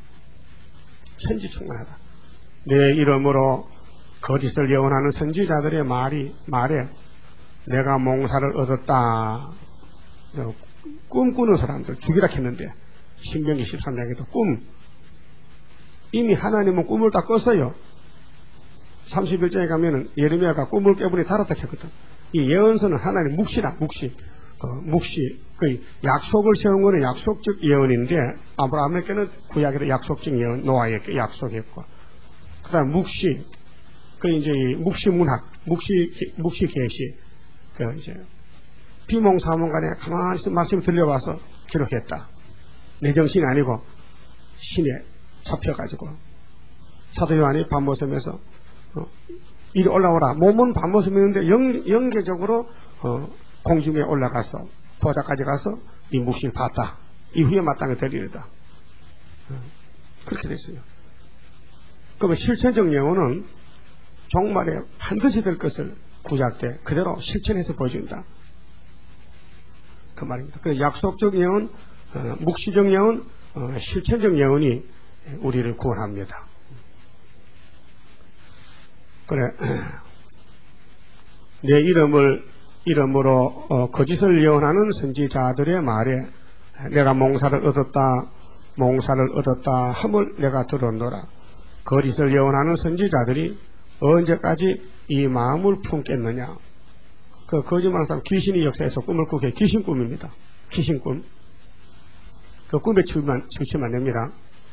천지 충만하다. 내 이름으로 거짓을 예언하는 선지자들의 말이 말에 내가 몽사를 얻었다. 꿈꾸는 사람들 죽이라 했는데 신명기 십삼 장에도 꿈 이미 하나님은 꿈을 다 꿨어요. 삼십일 장에 가면은 예레미야가 꿈을 깨버리 달았다 했거든. 이 예언서는 하나님 묵시라 묵시 그 묵시 그 약속을 세운 거는 약속적 예언인데 아브라함에게는 구약에도 약속적 예언 노아에게 약속했고 그다음 묵시 그 이제 묵시 문학 묵시 묵시 계시 그 이제 비몽사몽간에 가만히 있어 말씀을 들려와서 기록했다. 내 정신이 아니고 신에 잡혀가지고 사도 요한이 밤모섬에서 어, 이리 올라오라. 몸은 밤모섬이었는데 영, 영계적으로 어, 공중에 올라가서 보좌까지 가서 이 묵시를 봤다. 이후에 마땅히 되리리다. 어, 그렇게 됐어요. 그러면 실천적 예언은 종말에 반드시 될 것을 구약 때 그대로 실천해서 보여준다. 그 말입니다. 그 약속적 예언, 어, 묵시적 예언, 어, 실천적 예언이 우리를 구원합니다. 그래, 내 이름을 이름으로 어, 거짓을 예언하는 선지자들의 말에 내가 몽사를 얻었다, 몽사를 얻었다 함을 내가 들었노라. 거짓을 예언하는 선지자들이 언제까지 이 마음을 품겠느냐? 그 거짓말하는 사람 귀신이 역사에서 꿈을 꾸게 귀신 꿈입니다. 귀신 꿈. 그 꿈에 치우면, 치우치면 안 됩니다.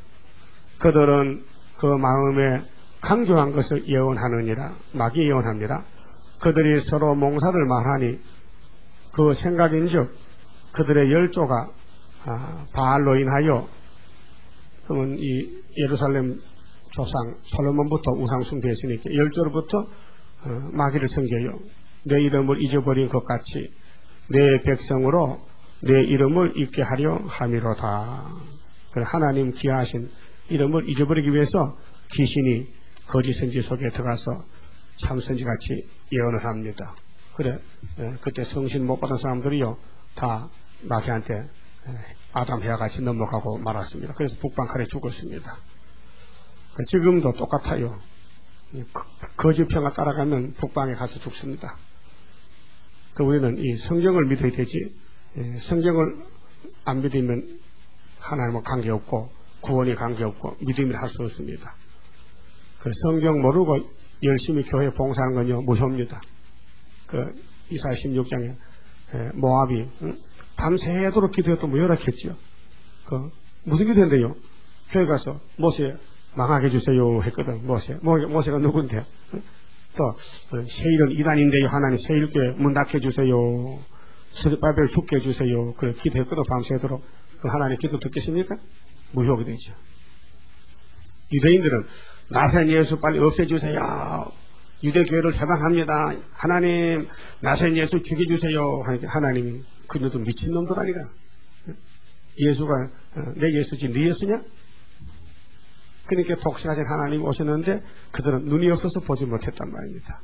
그들은 그 마음에 강조한 것을 예언하느니라. 마귀 예언합니다. 그들이 서로 몽사를 말하니 그 생각인즉 그들의 열조가 아, 바알로 인하여 그러면 이 예루살렘 조상 솔로몬부터 우상 숭배했으니까 열조로부터 어, 마귀를 섬겨요. 내 이름을 잊어버린 것 같이 내 백성으로 내 이름을 잊게 하려 함이로다. 하나님 기하신 이름을 잊어버리기 위해서 귀신이 거짓 선지 속에 들어가서 참 선지같이 예언을 합니다. 그래 그때 성신 못 받은 사람들이요 다 마귀한테 아담 해와같이 넘어가고 말았습니다. 그래서 북방칼에 죽었습니다. 지금도 똑같아요. 거짓 평화 따라가면 북방에 가서 죽습니다. 그 우리는 이 성경을 믿어야 되지 성경을 안 믿으면 하나님과 관계없고 구원이 관계없고 믿음을 할 수 없습니다. 그 성경 모르고 열심히 교회 봉사하는 건요 무효입니다. 그 이사야 십육 장에 모압이 응? 밤새도록 기도해도 무효라겠지요. 그 무슨 기도했는데요? 교회 가서 모세 망하게 해주세요 했거든. 모세 모세가 누군데? 응? 또 세일은 이단인데요. 하나님 세일교회 문 닫게 해주세요. 스룹바벨 죽게 해주세요. 그래 기도했거든. 밤새도록. 그 하나님 기도 듣겠습니까? 무효가 되죠. 유대인들은 나사렛 예수 빨리 없애주세요. 유대교회를 해방합니다. 하나님 나사렛 예수 죽여주세요. 하니까 하나님이 그녀도 미친놈들 아니가. 예수가 내 예수지 네 예수냐? 그러니까 독생하신 하나님이 오셨는데 그들은 눈이 없어서 보지 못했단 말입니다.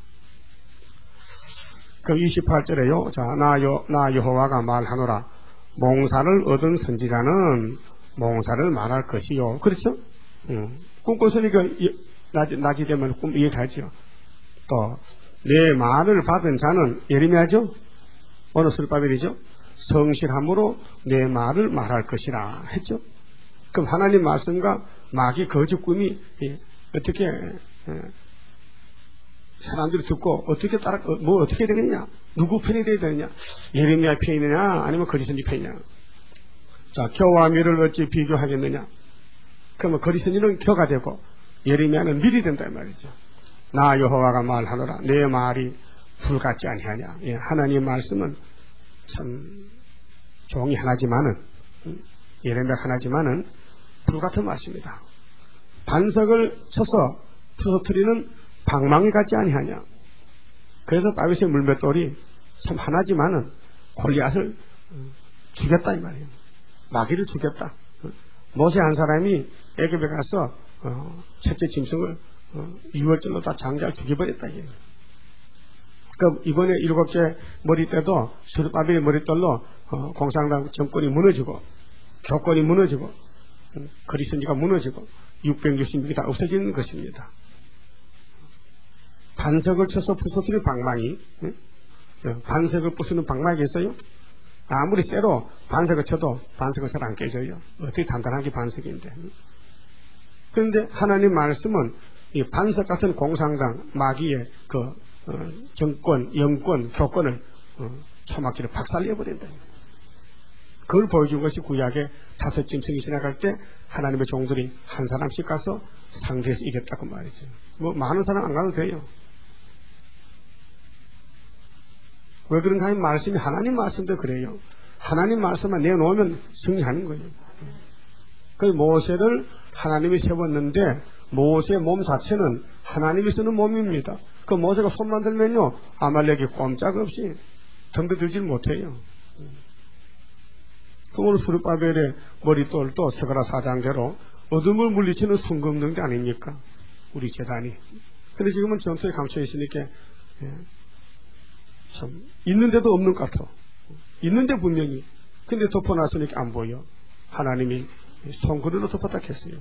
그 이십팔 절에요. 자, 나, 여, 나 여호와가 말하노라. 몽사를 얻은 선지자는 몽사를 말할 것이요. 그렇죠? 응. 꿈꿨으니까 낮이, 낮이 되면 꿈 이해가죠. 또 내 말을 받은 자는 예레미야죠. 어느 술바벨이죠? 성실함으로 내 말을 말할 것이라 했죠. 그럼 하나님 말씀과 마귀 거짓 꿈이 어떻게 사람들이 듣고 어떻게 따라 뭐 어떻게 되겠냐? 누구 편이 되어야 되느냐? 예레미야 편이냐? 아니면 거짓 선지 편이냐? 자, 겨와 밀을 어찌 비교하겠느냐? 그러면 거짓 선지는 겨가 되고 예레미야는 밀이 된다 이 말이죠. 나 여호와가 말하노라. 내 말이 불 같지 아니하냐? 예, 하나님 말씀은 참 종이 하나지만은 예레미야 하나지만은 불 같은 말씀입니다. 반석을 쳐서 부서뜨리는 방망이 같지 아니하냐? 그래서 다윗의 물맷돌이 참 하나지만은 골리앗을 죽였다 이 말이에요. 마귀를 죽였다. 모세 한 사람이 애굽에 가서 어, 첫째 짐승을 어, 유월절로 다 장자를 죽여버렸다 이게. 그럼 이번에 일곱째 머리 때도 스룹바벨의 머리떨로 어, 공산당 정권이 무너지고 교권이 무너지고 음, 거리선지가 무너지고 육백육십 명이 다 없어지는 것입니다. 반석을 쳐서 부서뜨린 방망이, 음? 반석을 부수는 방망이 있어요? 아무리 쎄로 반석을 쳐도 반석은 잘 안 깨져요. 어떻게 단단한 게 반석인데. 그런데 하나님 말씀은 이 반석 같은 공산당 마귀의 그 어, 정권, 영권, 교권을 어, 초막지를 박살내버린다. 그걸 보여준 것이 구약의 다섯 짐승이 지나갈 때 하나님의 종들이 한 사람씩 가서 상대해서 이겼다고 말이죠. 뭐 많은 사람 안 가도 돼요. 왜 그런가 하면 말씀이 하나님 말씀도 그래요. 하나님 말씀만 내놓으면 승리하는 거예요. 그래서 모세를 하나님이 세웠는데 모세의 몸 자체는 하나님이 쓰는 몸입니다. 그 모세가 손만 들면요 아말렉이 꼼짝없이 덤벼들질 못해요. 그 오늘 스룹바벨의 머릿돌도 스가랴 사 장대로 어둠을 물리치는 순금능대 아닙니까? 우리 재단이. 근데 지금은 전투에 감춰 있으니까 예, 참 있는데도 없는 것 같아. 있는데 분명히. 근데 덮어놨으니까 안 보여. 하나님이 손그리로 덮었다 했어요.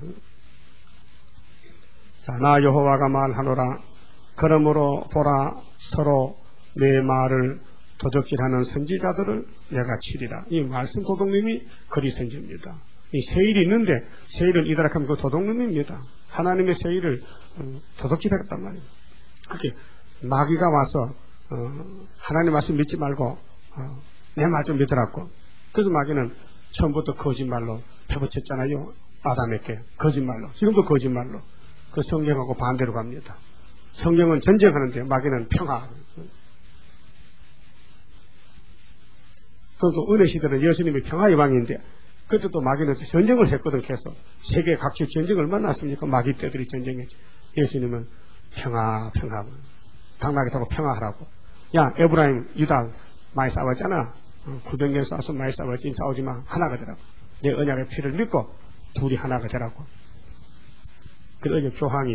자, 나 여호와가 말하노라. 그러므로 보라, 서로 내 말을 도적질하는 선지자들을 내가 치리라. 이 말씀 도둑님이 거리 선지입니다. 이 세일이 있는데 세일을 이다락하면 그 도둑님입니다. 하나님의 세일을 도둑질하겠단 말이에요. 그렇게 마귀가 와서 어, 하나님 말씀 믿지 말고 어, 내 말 좀 믿으라고. 그래서 마귀는 처음부터 거짓말로 패붙였잖아요. 아담에게 거짓말로. 지금도 거짓말로. 그 성경하고 반대로 갑니다. 성경은 전쟁하는데 마귀는 평화. 그것도 은혜 시대는 예수님이 평화의 왕인데 그때도 마귀는 전쟁을 했거든. 계속 세계 각지 전쟁을 만났습니까? 마귀 때들이 전쟁했죠. 예수님은 평화 평화 당나귀 타고 평화하라고. 야 에브라임 유다 많이 싸웠잖아. 구백 년 싸워서 많이 싸웠지. 싸우지만 하나가 되라고. 내 언약의 피를 믿고 둘이 하나가 되라고. 그래서 교황이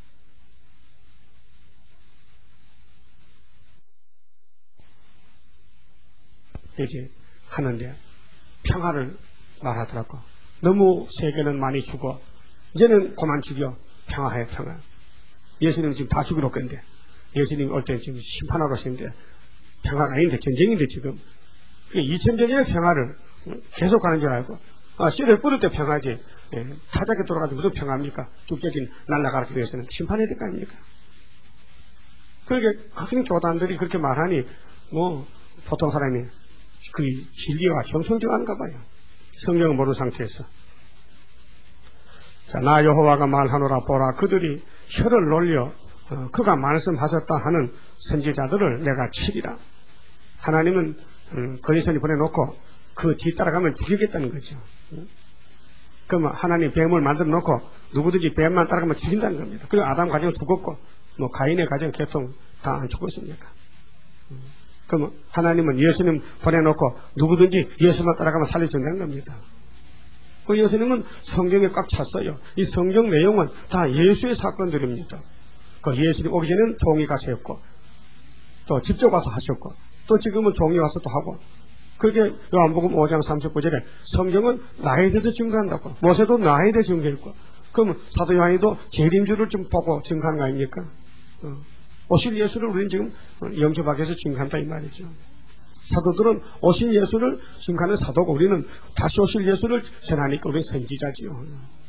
이제 하는데 평화를 말하더라고. 너무 세계는 많이 죽어. 이제는 그만 죽여. 평화해 평화. 예수님은 지금 다 죽이러 건데 예수님 올 때 지금 심판하러 오시는데 평화가 아닌데 전쟁인데 지금 이천 년의 평화를 계속 가는 줄 알고 아, 씨를 뿌릴 때 평화지. 예, 타작에 돌아가도 무슨 평화입니까? 죽적인 날라가기 위해서는 심판해야 될 거 아닙니까? 그렇게 큰 교단들이 그렇게 말하니 뭐 보통 사람이 그 진리와 정성정한가 봐요. 성경을 모르는 상태에서. 자, 나 여호와가 말하노라. 보라, 그들이 혀를 놀려 어, 그가 말씀하셨다 하는 선지자들을 내가 치리라. 하나님은 음, 거리선이 보내놓고 그 뒤따라가면 죽이겠다는 거죠. 음? 그러면 하나님 뱀을 만들어 놓고 누구든지 뱀만 따라가면 죽인다는 겁니다. 그리고 아담 가정 죽었고 뭐 가인의 가정 개통 다 안 죽었습니까? 음. 그러면 하나님은 예수님 보내놓고 누구든지 예수만 따라가면 살려준다는 겁니다. 그 예수님은 성경에 꽉 찼어요. 이 성경 내용은 다 예수의 사건들입니다. 그 예수님 오기 전에는 종이 가서 했고, 또 직접 와서 하셨고, 또 지금은 종이 와서 또 하고, 그렇게 요한복음 오 장 삼십구 절에 성경은 나에 대해서 증거한다고, 모세도 나에 대해 증거했고, 그러면 사도 요한이도 재림주를 좀 보고 증거하는 거 아닙니까? 어. 오실 예수를 우리는 지금 영접하기 위해서 증거한다 이 말이죠. 사도들은 오신 예수를 증거하는 사도고, 우리는 다시 오실 예수를 전하니까 우리는 선지자지요.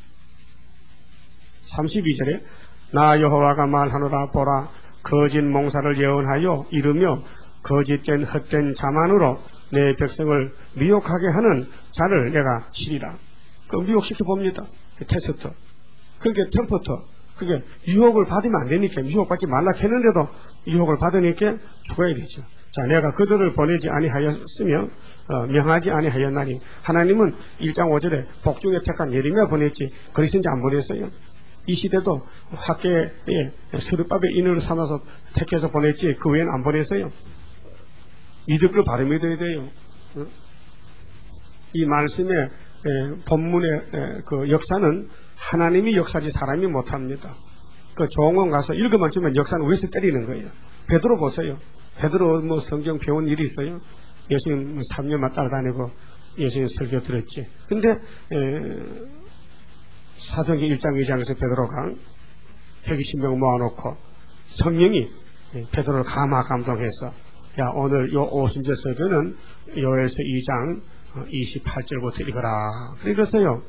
삼십이 절에 나 여호와가 말하노라, 보라 거짓 몽사를 예언하여 이르며 거짓된 헛된 자만으로 내 백성을 미혹하게 하는 자를 내가 치리라. 그 미혹시켜 봅니다. 테스트. 그게 템포트. 그게 유혹을 받으면 안 되니까, 유혹받지 말라 했는데도 유혹을 받으니까 죽어야 되죠. 자, 내가 그들을 보내지 아니하였으며 어, 명하지 아니하였나니, 하나님은 일 장 오 절에 복중에 택한 예레미야 보냈지 그리스도인지 안 보냈어요. 이 시대도 학계에 스룹밥의 인으로 삼아서 택해서 보냈지 그 외에는 안 보냈어요. 믿을 걸 바로 믿어야 돼요. 어? 이 말씀의 에, 본문의 에, 그 역사는 하나님이 역사지 사람이 못합니다. 그 종원 가서 읽어만 주면 역사는 위에서 때리는 거예요. 베드로 보세요. 베드로 뭐 성경 배운 일이 있어요? 예수님 삼 년만 따라다니고 예수님 설교 들었지. 근데 에, 사도행전 일 장 이 장에서 베드로가 백이십 명 모아놓고 성령이 베드로를 감화 감동해서, 야, 오늘 요 오순절 설교는 요엘서 이 장 이십팔 절부터 읽어라. 그랬어요.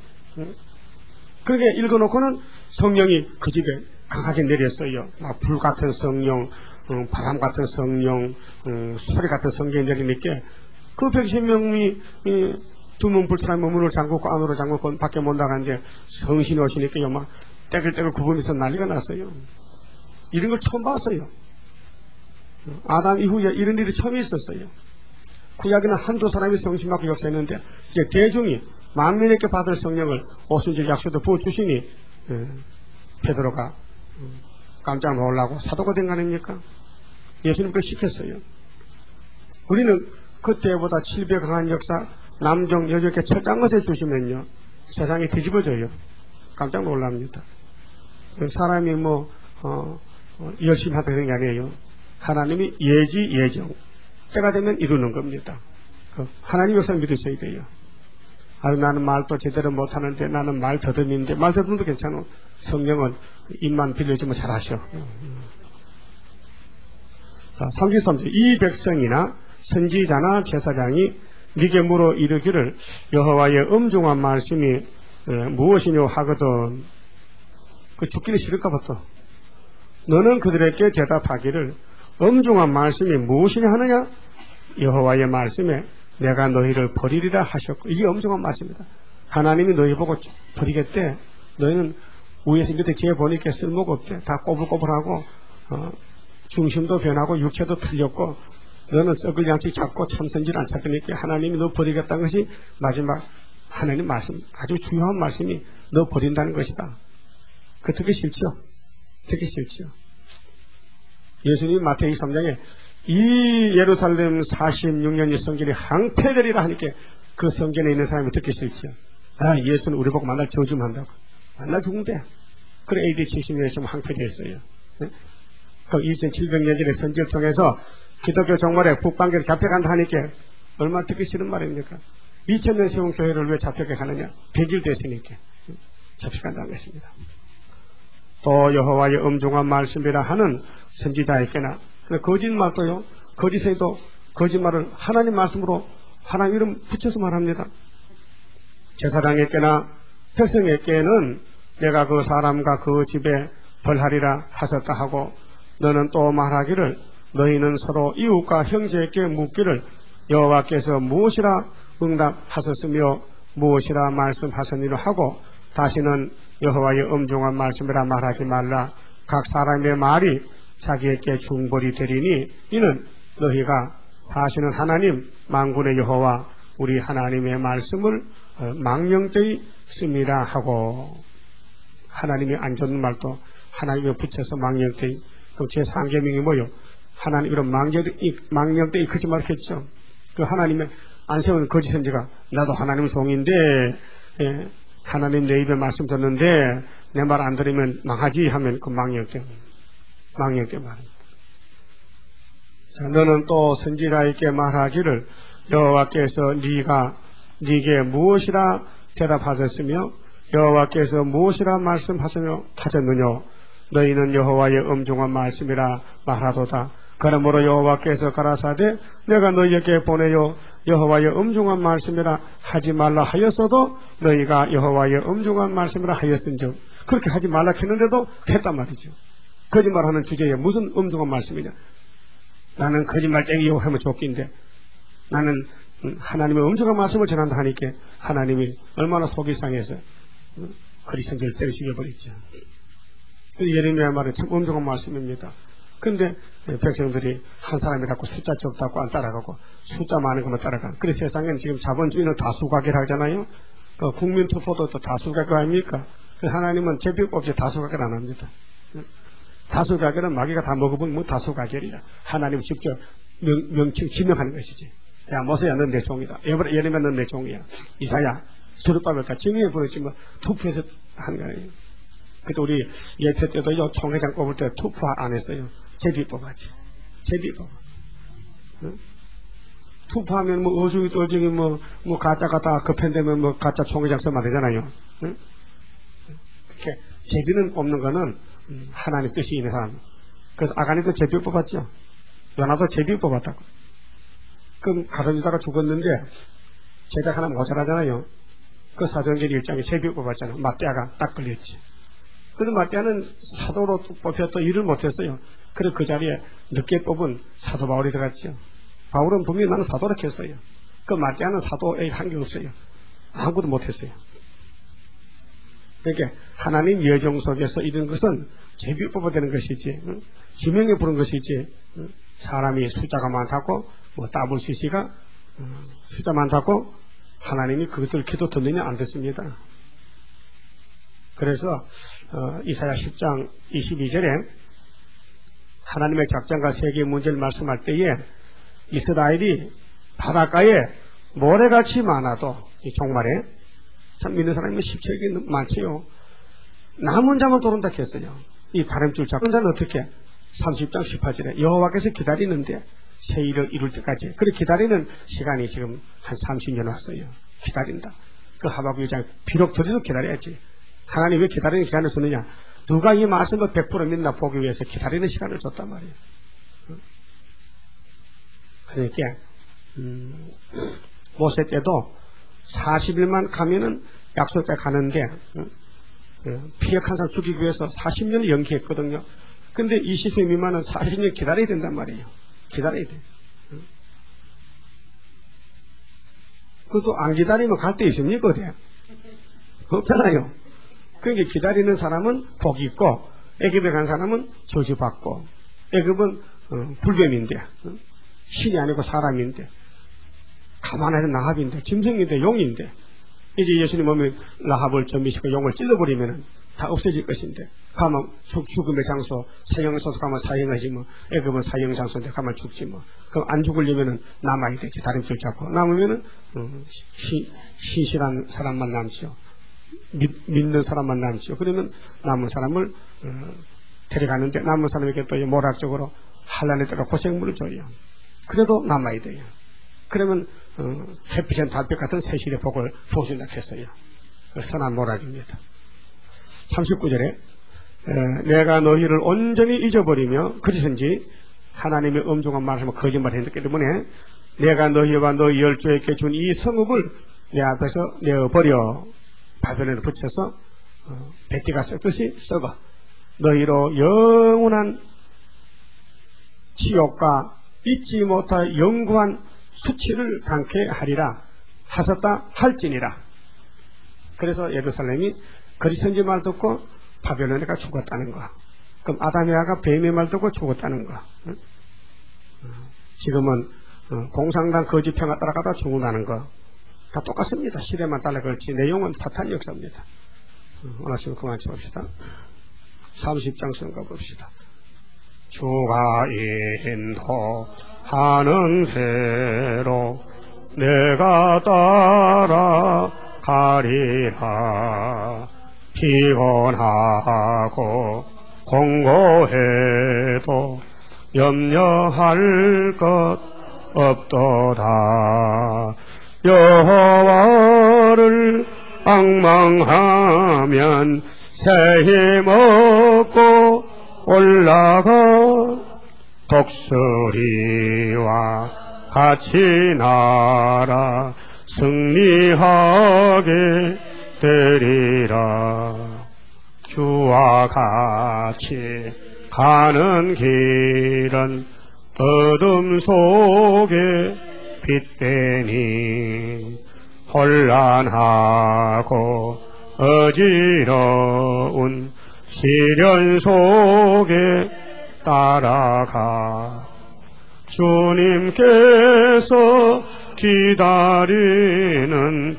그렇게 읽어놓고는 성령이 그 집에 강하게 내렸어요. 막 불 같은 성령, 음, 바람 같은 성령, 음, 소리 같은 성령이 내리니까 그 백십 명이 두 문 불출한 문을 잠그고 안으로 잠그고 밖에 못 나가는데 성신이 오시니까 막 떼글떼글 구부면서 난리가 났어요. 이런 걸 처음 봤어요. 아담 이후에 이런 일이 처음 있었어요. 구약에는 한두 사람이 성신 받고 역사했는데 이제 대중이 만민에게 받을 성령을 오순절 약속도 부어주시니 베드로가 깜짝 놀라고 사도가 된 거 아닙니까? 예수님 그걸 시켰어요. 우리는 그때보다 칠배 강한 역사, 남종 여종께 철장 것에 주시면요, 세상이 뒤집어져요. 깜짝 놀랍니다. 사람이 뭐 어, 어, 열심히 하다 되는 게 아니에요. 하나님이 예지 예정, 때가 되면 이루는 겁니다. 그 하나님 역사 믿으셔야 돼요. 아유, 나는 말도 제대로 못하는데, 나는 말 더듬인데, 말 더듬도 괜찮아. 성령은 입만 빌려주면 잘하셔. 자, 삼십삼 절. 이 백성이나 선지자나 제사장이 네게 물어 이르기를 여호와의 엄중한 말씀이 무엇이뇨 하거든. 그 죽기는 싫을까봐 또. 너는 그들에게 대답하기를 엄중한 말씀이 무엇이냐 하느냐? 여호와의 말씀에 내가 너희를 버리리라 하셨고, 이게 엄중한 말씀입니다. 하나님이 너희 보고 버리겠대. 너희는 위에서 밑에 지혜 보니까 쓸모가 없대. 다 꼬불꼬불하고 어, 중심도 변하고 육체도 틀렸고, 너는 썩을 양식 잡고 참선질 안 찾으니까 하나님이 너 버리겠다는 것이 마지막 하나님 말씀, 아주 중요한 말씀이 너 버린다는 것이다. 그 듣기 싫죠? 듣기 싫죠? 예수님이 마태복음 삼 장에 이 예루살렘 사십육 년의 성전이 항폐되리라 하니까 그 성전에 있는 사람이 듣기 싫죠. 아, 예수는 우리 보고 만날 저주만 한다고. 만날 죽은데. 그래 에이디 칠십 년에 좀 항폐됐어요. 네? 그 이천칠백 년 전에 선지를 통해서 기독교 종말에 북방계로 잡혀간다 하니까 얼마나 듣기 싫은 말입니까? 이천 년 세운 교회를 왜 잡혀게 하느냐? 백 일 됐으니까 잡혀간다는 것입니다. 또 여호와의 엄중한 말씀이라 하는 선지자에게나, 거짓말도요, 거짓에도 거짓말을 하나님 말씀으로 하나님 이름 붙여서 말합니다. 제사장에게나 백성에게는 내가 그 사람과 그 집에 벌하리라 하셨다 하고, 너는 또 말하기를 너희는 서로 이웃과 형제에게 묻기를 여호와께서 무엇이라 응답하셨으며 무엇이라 말씀하셨느냐 하고, 다시는 여호와의 엄중한 말씀이라 말하지 말라. 각 사람의 말이 자기에게 중벌이 되리니 이는 너희가 사시는 하나님 만군의 여호와 우리 하나님의 말씀을 망령되이 씁니다 하고, 하나님이 안 좋은 말도 하나님이 붙여서 망령되이. 그럼 제사 계명이 뭐요? 하나님 이런 망령되이 망령되이 거짓말했죠. 그 하나님의 안 세운 거짓 선지가 나도 하나님 종인데 예, 하나님 내 입에 말씀 줬는데 내 말 안 들으면 망하지 하면 그 망령 때문에 망령 때문에 말입니다. 자, 너는 또 선지자에게 말하기를 여호와께서 네가 네게 무엇이라 대답하셨으며 여호와께서 무엇이라 말씀하셨느냐 하셨느냐 너희는 여호와의 엄중한 말씀이라 말하도다. 그러므로 여호와께서 가라사대 내가 너희에게 보내요 여호와의 엄중한 말씀이라 하지 말라 하였어도 너희가 여호와의 엄중한 말씀이라 하였은즉 그렇게 하지 말라 했는데도 했단 말이죠. 거짓말하는 주제에 무슨 엄중한 말씀이냐. 나는 거짓말쟁이요 하면 좋긴데 나는 하나님의 엄중한 말씀을 전한다 하니까 하나님이 얼마나 속이 상해서 그리 선지를 때려 죽여버렸죠. 예레미야 말은 참 엄중한 말씀입니다. 근데 백성들이 한 사람이 자꾸 숫자 적다고 안 따라가고 숫자 많은 것만 따라가. 그래서 세상에는 지금 자본주의는 다수가계를 하잖아요. 그 국민투표도 또 다수가계 아닙니까? 하나님은 제비법 없이 다수가계를 안 합니다. 다수가계는 마귀가 다 먹어본 뭐 다수가계이라 하나님 직접 명, 명칭 지명하는 것이지. 야 모세야 넌 내 종이다. 예레미야 넌 내 종이야. 이사야 스룹바벨과 증인에 부르지 뭐 투표해서 한 거예요. 그때 우리 예태 때도요 총회장 뽑을 때 투표 안 했어요. 제비 뽑았지. 제비 뽑아. 응? 투표하면 뭐 어중이 떨중이 뭐, 뭐 가짜가 다 급행되면 뭐 가짜 총회장 쓰면 되잖아요. 응? 이렇게 제비는 뽑는 거는 하나님 뜻이 있는 사람. 그래서 아가니도 제비 뽑았죠. 요나도 제비 뽑았다고. 그럼 가론유다가 죽었는데 제작 하나 모자라잖아요. 그 사도행전 일 장에 제비 뽑았잖아요. 마띠아가 딱 걸렸지. 그런데 마띠아는 사도로 뽑혀도 일을 못했어요. 그래서 그 자리에 늦게 뽑은 사도 바울이 들어갔죠. 바울은 분명히 나는 사도라 했어요. 그 마띠아는 사도에 한 게 없어요. 아무것도 못했어요. 그러니까 하나님 예정 속에서 이런 것은 제비 뽑아되는 것이지 응? 지명에 부른 것이지 응? 사람이 숫자가 많다고 뭐 더블씨씨가 응? 숫자 많다고 하나님이 그것들 기도 듣느냐 안 듣습니다. 그래서 어, 이사야 십 장 이십이 절에 하나님의 작전과 세계의 문제를 말씀할 때에 이스라엘이 바닷가에 모래같이 많아도 이 종말에 참 믿는 사람이 십척이 많지요. 남은 자만 도른다 했어요. 이 다름줄 잡은 자는 어떻게? 삼십 장 십팔 절에 여호와께서 기다리는데 새 일을 이룰 때까지. 그래 기다리는 시간이 지금 한 삼십 년 왔어요. 기다린다. 그 하박국 이 장 비록 더디도 기다려야지. 하나님 왜 기다리는 시간을 주느냐? 누가 이 말씀을 백 퍼센트 믿나 보기 위해서 기다리는 시간을 줬단 말이에요. 그러니까 음, 모세 때도 사십 일만 가면은 약속에 가는데 음, 피역 한 사람 죽이기 위해서 사십 년을 연기했거든요. 근데 이십 세 미만은 사십 년 기다려야 된단 말이에요. 기다려야 돼. 음. 그것도 안 기다리면 갈 데 있습니까? 어디? 없잖아요. 그러니까 기다리는 사람은 복이 있고 애굽에 간 사람은 저주받고 애굽은 어, 불뱀인데 어? 신이 아니고 사람인데 가만히 라합인데 짐승인데 용인데 이제 예수님 오면 라합을 점미시고 용을 찔러버리면 다 없어질 것인데 가면 죽, 죽음의 장소 사형소서 가면 사형하지 뭐 애굽은 사형 장소인데 가면 죽지 뭐 그럼 안 죽으려면 남아야 되지. 다림줄 잡고 남으면 어, 신실한 사람만 남죠. 믿, 믿는 사람만 남죠. 그러면 남은 사람을 어, 데려가는데 남은 사람에게 또 모락적으로 환난에 따라 고생물을 줘요. 그래도 남아야 돼요. 그러면 어, 햇빛엔 달빛 같은 세실의 복을 부어준다 했어요. 선한 모락입니다. 삼십구 절에 에, 내가 너희를 온전히 잊어버리며 그리선지 하나님의 엄중한 말씀을 거짓말 했기 때문에 내가 너희와 너희 열조에게 준 이 성읍을 내 앞에서 내어버려 바벨론에 붙여서 어, 백기가 썩듯이 썩어 너희로 영원한 지옥과 잊지 못할 영구한 수치를 당케 하리라 하셨다 할지니라. 그래서 예루살렘이 거짓선지 말 듣고 바벨론에가 죽었다는 거. 그럼 아담에아가 뱀의 말 듣고 죽었다는 거. 응? 지금은 어, 공산당 거짓평화 따라가다 죽는다는 거. 다 똑같습니다. 시대만 달라 그렇지 내용은 사탄 역사입니다. 오늘 아침 그만 쳐봅시다. 삼십 장 성가 봅시다. 주가 인도하는 대로 내가 따라 가리라. 피곤하고 공고해도 염려할 것 없도다. 여호와를 앙망하면 새 힘 얻고 올라가. 독수리와 같이 날아 승리하게 되리라. 주와 같이 가는 길은 어둠 속에 빛되니 혼란하고 어지러운 시련 속에 따라가. 주님께서 기다리는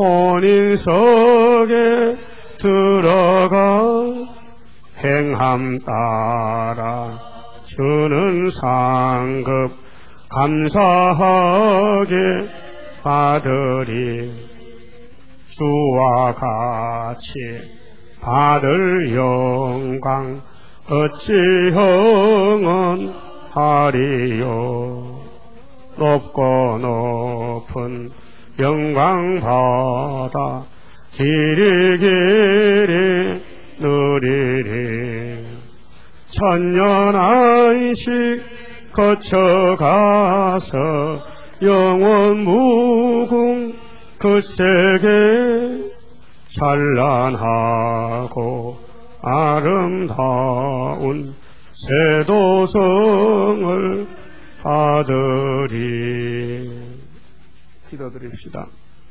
혼인석에 들어가. 행함 따라 주는 상급 감사하게 받으리. 주와 같이 받을 영광 어찌 흥언하리요. 높고 높은 영광 받아 길이 길이 누리리. 천년 안식 거쳐가서 영원 무궁 그 세계 찬란하고 아름다운 새도성을 받으리. 기도드립시다.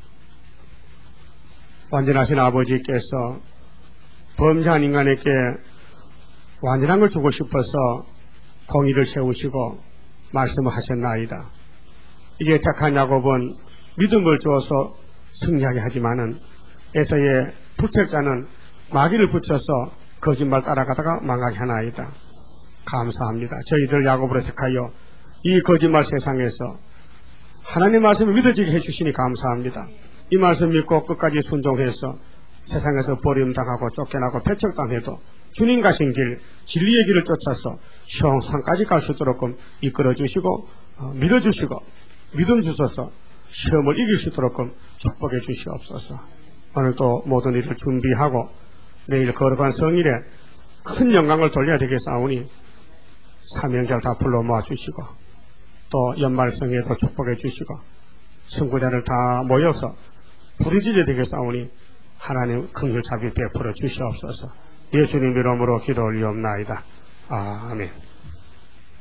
완전하신 아버지께서 범죄한 인간에게 완전한 걸 주고 싶어서 공의를 세우시고 말씀을 하셨나이다. 이제 택한 야곱은 믿음을 주어서 승리하게 하지만은 에서의 불택자는 마귀를 붙여서 거짓말 따라가다가 망하게 하나이다. 감사합니다. 저희들 야곱으로 택하여 이 거짓말 세상에서 하나님 말씀을 믿어지게 해주시니 감사합니다. 이 말씀 믿고 끝까지 순종해서 세상에서 버림당하고 쫓겨나고 배척당해도 주님 가신 길, 진리의 길을 쫓아서 시험상까지 갈 수 있도록 이끌어주시고 어, 믿어주시고 믿음 주셔서 시험을 이길 수 있도록 축복해 주시옵소서. 오늘도 모든 일을 준비하고 내일 거룩한 성일에 큰 영광을 돌려야 되겠사오니 사명절 다 불러 모아주시고 또 연말성에도 축복해 주시고 선구자를 다 모여서 부르짖어야 되겠사오니 하나님 긍휼 자비 베풀어 주시옵소서. 예수님 이름으로 기도 올리옵나이다. 아멘.